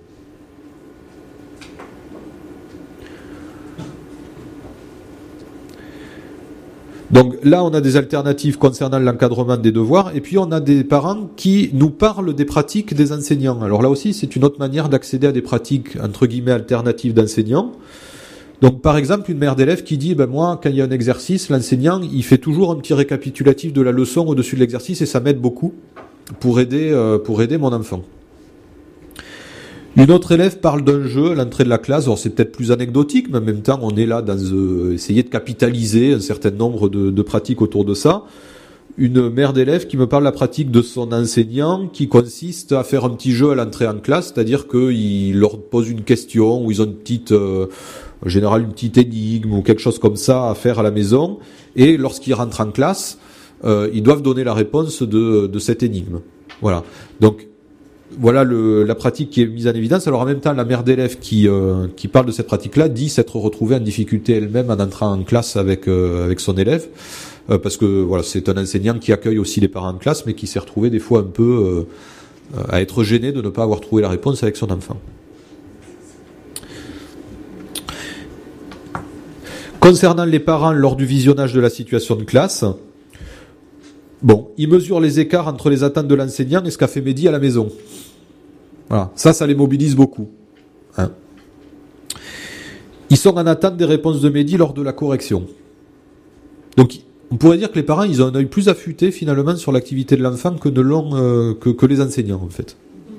Donc là, on a des alternatives concernant l'encadrement des devoirs, et puis on a des parents qui nous parlent des pratiques des enseignants. Alors là aussi, c'est une autre manière d'accéder à des pratiques, entre guillemets, alternatives d'enseignants. Donc par exemple, une mère d'élève qui dit, moi, quand il y a un exercice, l'enseignant, il fait toujours un petit récapitulatif de la leçon au-dessus de l'exercice, et ça m'aide beaucoup pour aider mon enfant. Une autre élève parle d'un jeu à l'entrée de la classe. Alors c'est peut-être plus anecdotique, mais en même temps on est là dans essayer de capitaliser un certain nombre de pratiques autour de ça. Une mère d'élève qui me parle de la pratique de son enseignant qui consiste à faire un petit jeu à l'entrée en classe, c'est-à-dire qu'il leur pose une question ou ils ont en général une petite énigme ou quelque chose comme ça à faire à la maison, et lorsqu'ils rentrent en classe, ils doivent donner la réponse de cette énigme. Voilà. Donc voilà la pratique qui est mise en évidence. Alors en même temps, la mère d'élève qui parle de cette pratique-là dit s'être retrouvée en difficulté elle-même en entrant en classe avec son élève, parce que voilà, c'est un enseignant qui accueille aussi les parents en classe, mais qui s'est retrouvé des fois un peu à être gêné de ne pas avoir trouvé la réponse avec son enfant. Concernant les parents lors du visionnage de la situation de classe, ils mesurent les écarts entre les attentes de l'enseignant et ce qu'a fait Mehdi à la maison. Voilà, ça les mobilise beaucoup. Ils sont en attente des réponses de Mehdi lors de la correction. Donc, on pourrait dire que les parents, ils ont un œil plus affûté finalement sur l'activité de l'enfant que que les enseignants en fait.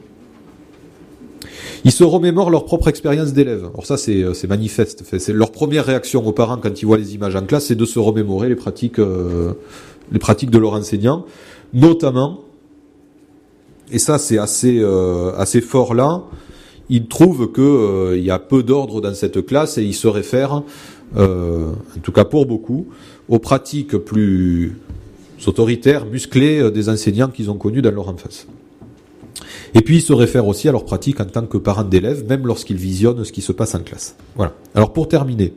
Ils se remémorent leur propre expérience d'élève. Alors ça, c'est manifeste. C'est leur première réaction aux parents quand ils voient les images en classe, c'est de se remémorer les pratiques de leur enseignant, notamment, et ça c'est assez fort là, ils trouvent que il y a peu d'ordre dans cette classe et ils se réfèrent, en tout cas pour beaucoup, aux pratiques plus autoritaires, musclées des enseignants qu'ils ont connus dans leur enfance. Et puis ils se réfèrent aussi à leurs pratiques en tant que parents d'élèves, même lorsqu'ils visionnent ce qui se passe en classe. Voilà. Alors pour terminer,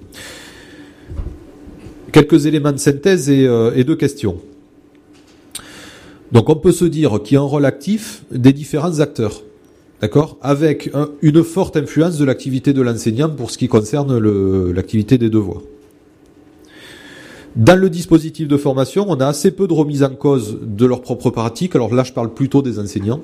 quelques éléments de synthèse et deux questions. Donc on peut se dire qu'il y a un rôle actif des différents acteurs. d'accord, avec une forte influence de l'activité de l'enseignant pour ce qui concerne l'activité des devoirs. Dans le dispositif de formation, on a assez peu de remise en cause de leur propre pratique. Alors là, je parle plutôt des enseignants.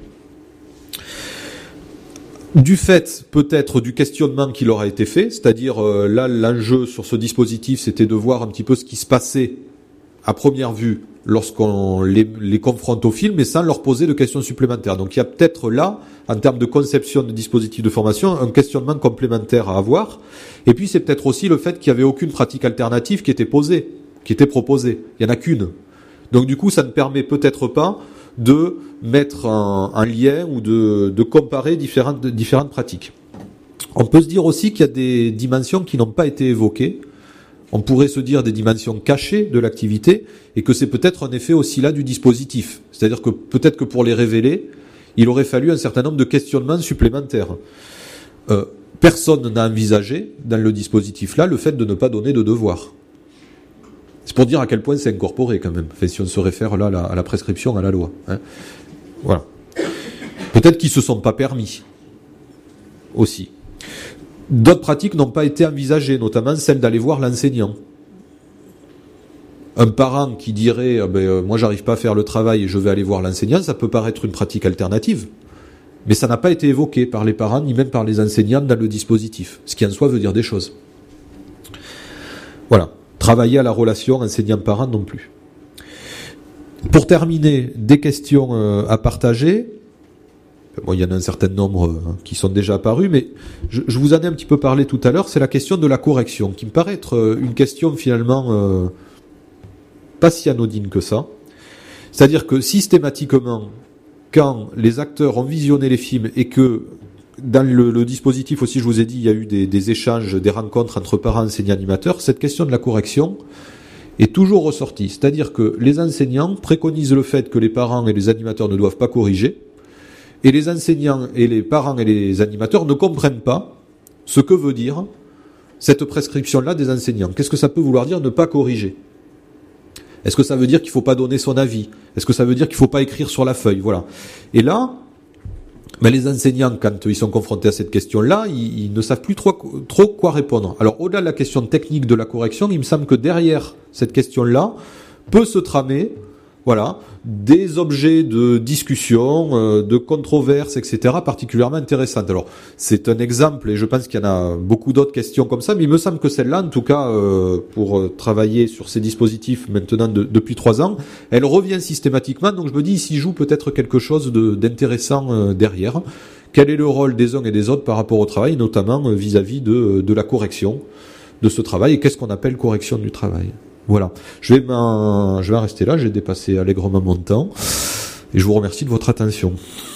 Du fait, peut-être, du questionnement qui leur a été fait, c'est-à-dire, là, l'enjeu sur ce dispositif, c'était de voir un petit peu ce qui se passait à première vue lorsqu'on les confronte au film, mais sans leur poser de questions supplémentaires. Donc il y a peut-être là, en termes de conception de dispositif de formation, un questionnement complémentaire à avoir. Et puis c'est peut-être aussi le fait qu'il n'y avait aucune pratique alternative qui était posée, qui était proposée. Il n'y en a qu'une. Donc du coup, ça ne permet peut-être pas de mettre un lien ou de comparer différentes pratiques. On peut se dire aussi qu'il y a des dimensions qui n'ont pas été évoquées. On pourrait se dire des dimensions cachées de l'activité et que c'est peut-être un effet aussi là du dispositif. C'est-à-dire que peut-être que pour les révéler, il aurait fallu un certain nombre de questionnements supplémentaires. Personne n'a envisagé dans le dispositif là le fait de ne pas donner de devoirs. C'est pour dire à quel point c'est incorporé quand même. Enfin, si on se réfère là à la prescription, à la loi. Voilà. Peut-être qu'ils se sont pas permis aussi. D'autres pratiques n'ont pas été envisagées, notamment celle d'aller voir l'enseignant. Un parent qui dirait moi j'arrive pas à faire le travail et je vais aller voir l'enseignant, ça peut paraître une pratique alternative, mais ça n'a pas été évoqué par les parents ni même par les enseignants dans le dispositif, ce qui en soi veut dire des choses. Voilà, travailler à la relation enseignant-parent non plus. Pour terminer, des questions à partager. Bon, il y en a un certain nombre qui sont déjà apparus, mais je vous en ai un petit peu parlé tout à l'heure, c'est la question de la correction, qui me paraît être une question finalement pas si anodine que ça. C'est-à-dire que systématiquement, quand les acteurs ont visionné les films et que dans le dispositif aussi, je vous ai dit, il y a eu des échanges, des rencontres entre parents, enseignants, animateurs, cette question de la correction est toujours ressortie. C'est-à-dire que les enseignants préconisent le fait que les parents et les animateurs ne doivent pas corriger, et les enseignants et les parents et les animateurs ne comprennent pas ce que veut dire cette prescription-là des enseignants. Qu'est-ce que ça peut vouloir dire ne pas corriger ? Est-ce que ça veut dire qu'il ne faut pas donner son avis ? Est-ce que ça veut dire qu'il ne faut pas écrire sur la feuille ? Voilà. Et là, les enseignants, quand ils sont confrontés à cette question-là, ils ne savent plus trop quoi répondre. Alors, au-delà de la question technique de la correction, il me semble que derrière cette question-là peut se tramer, voilà, des objets de discussion, de controverses, etc., particulièrement intéressantes. Alors, c'est un exemple, et je pense qu'il y en a beaucoup d'autres questions comme ça, mais il me semble que celle-là, en tout cas, pour travailler sur ces dispositifs maintenant depuis 3 ans, elle revient systématiquement, donc je me dis, il s'y joue peut-être quelque chose d'intéressant derrière. Quel est le rôle des uns et des autres par rapport au travail, notamment vis-à-vis de la correction de ce travail, et qu'est-ce qu'on appelle correction du travail ? Voilà. Je vais en rester là, j'ai dépassé allègrement mon temps, et je vous remercie de votre attention.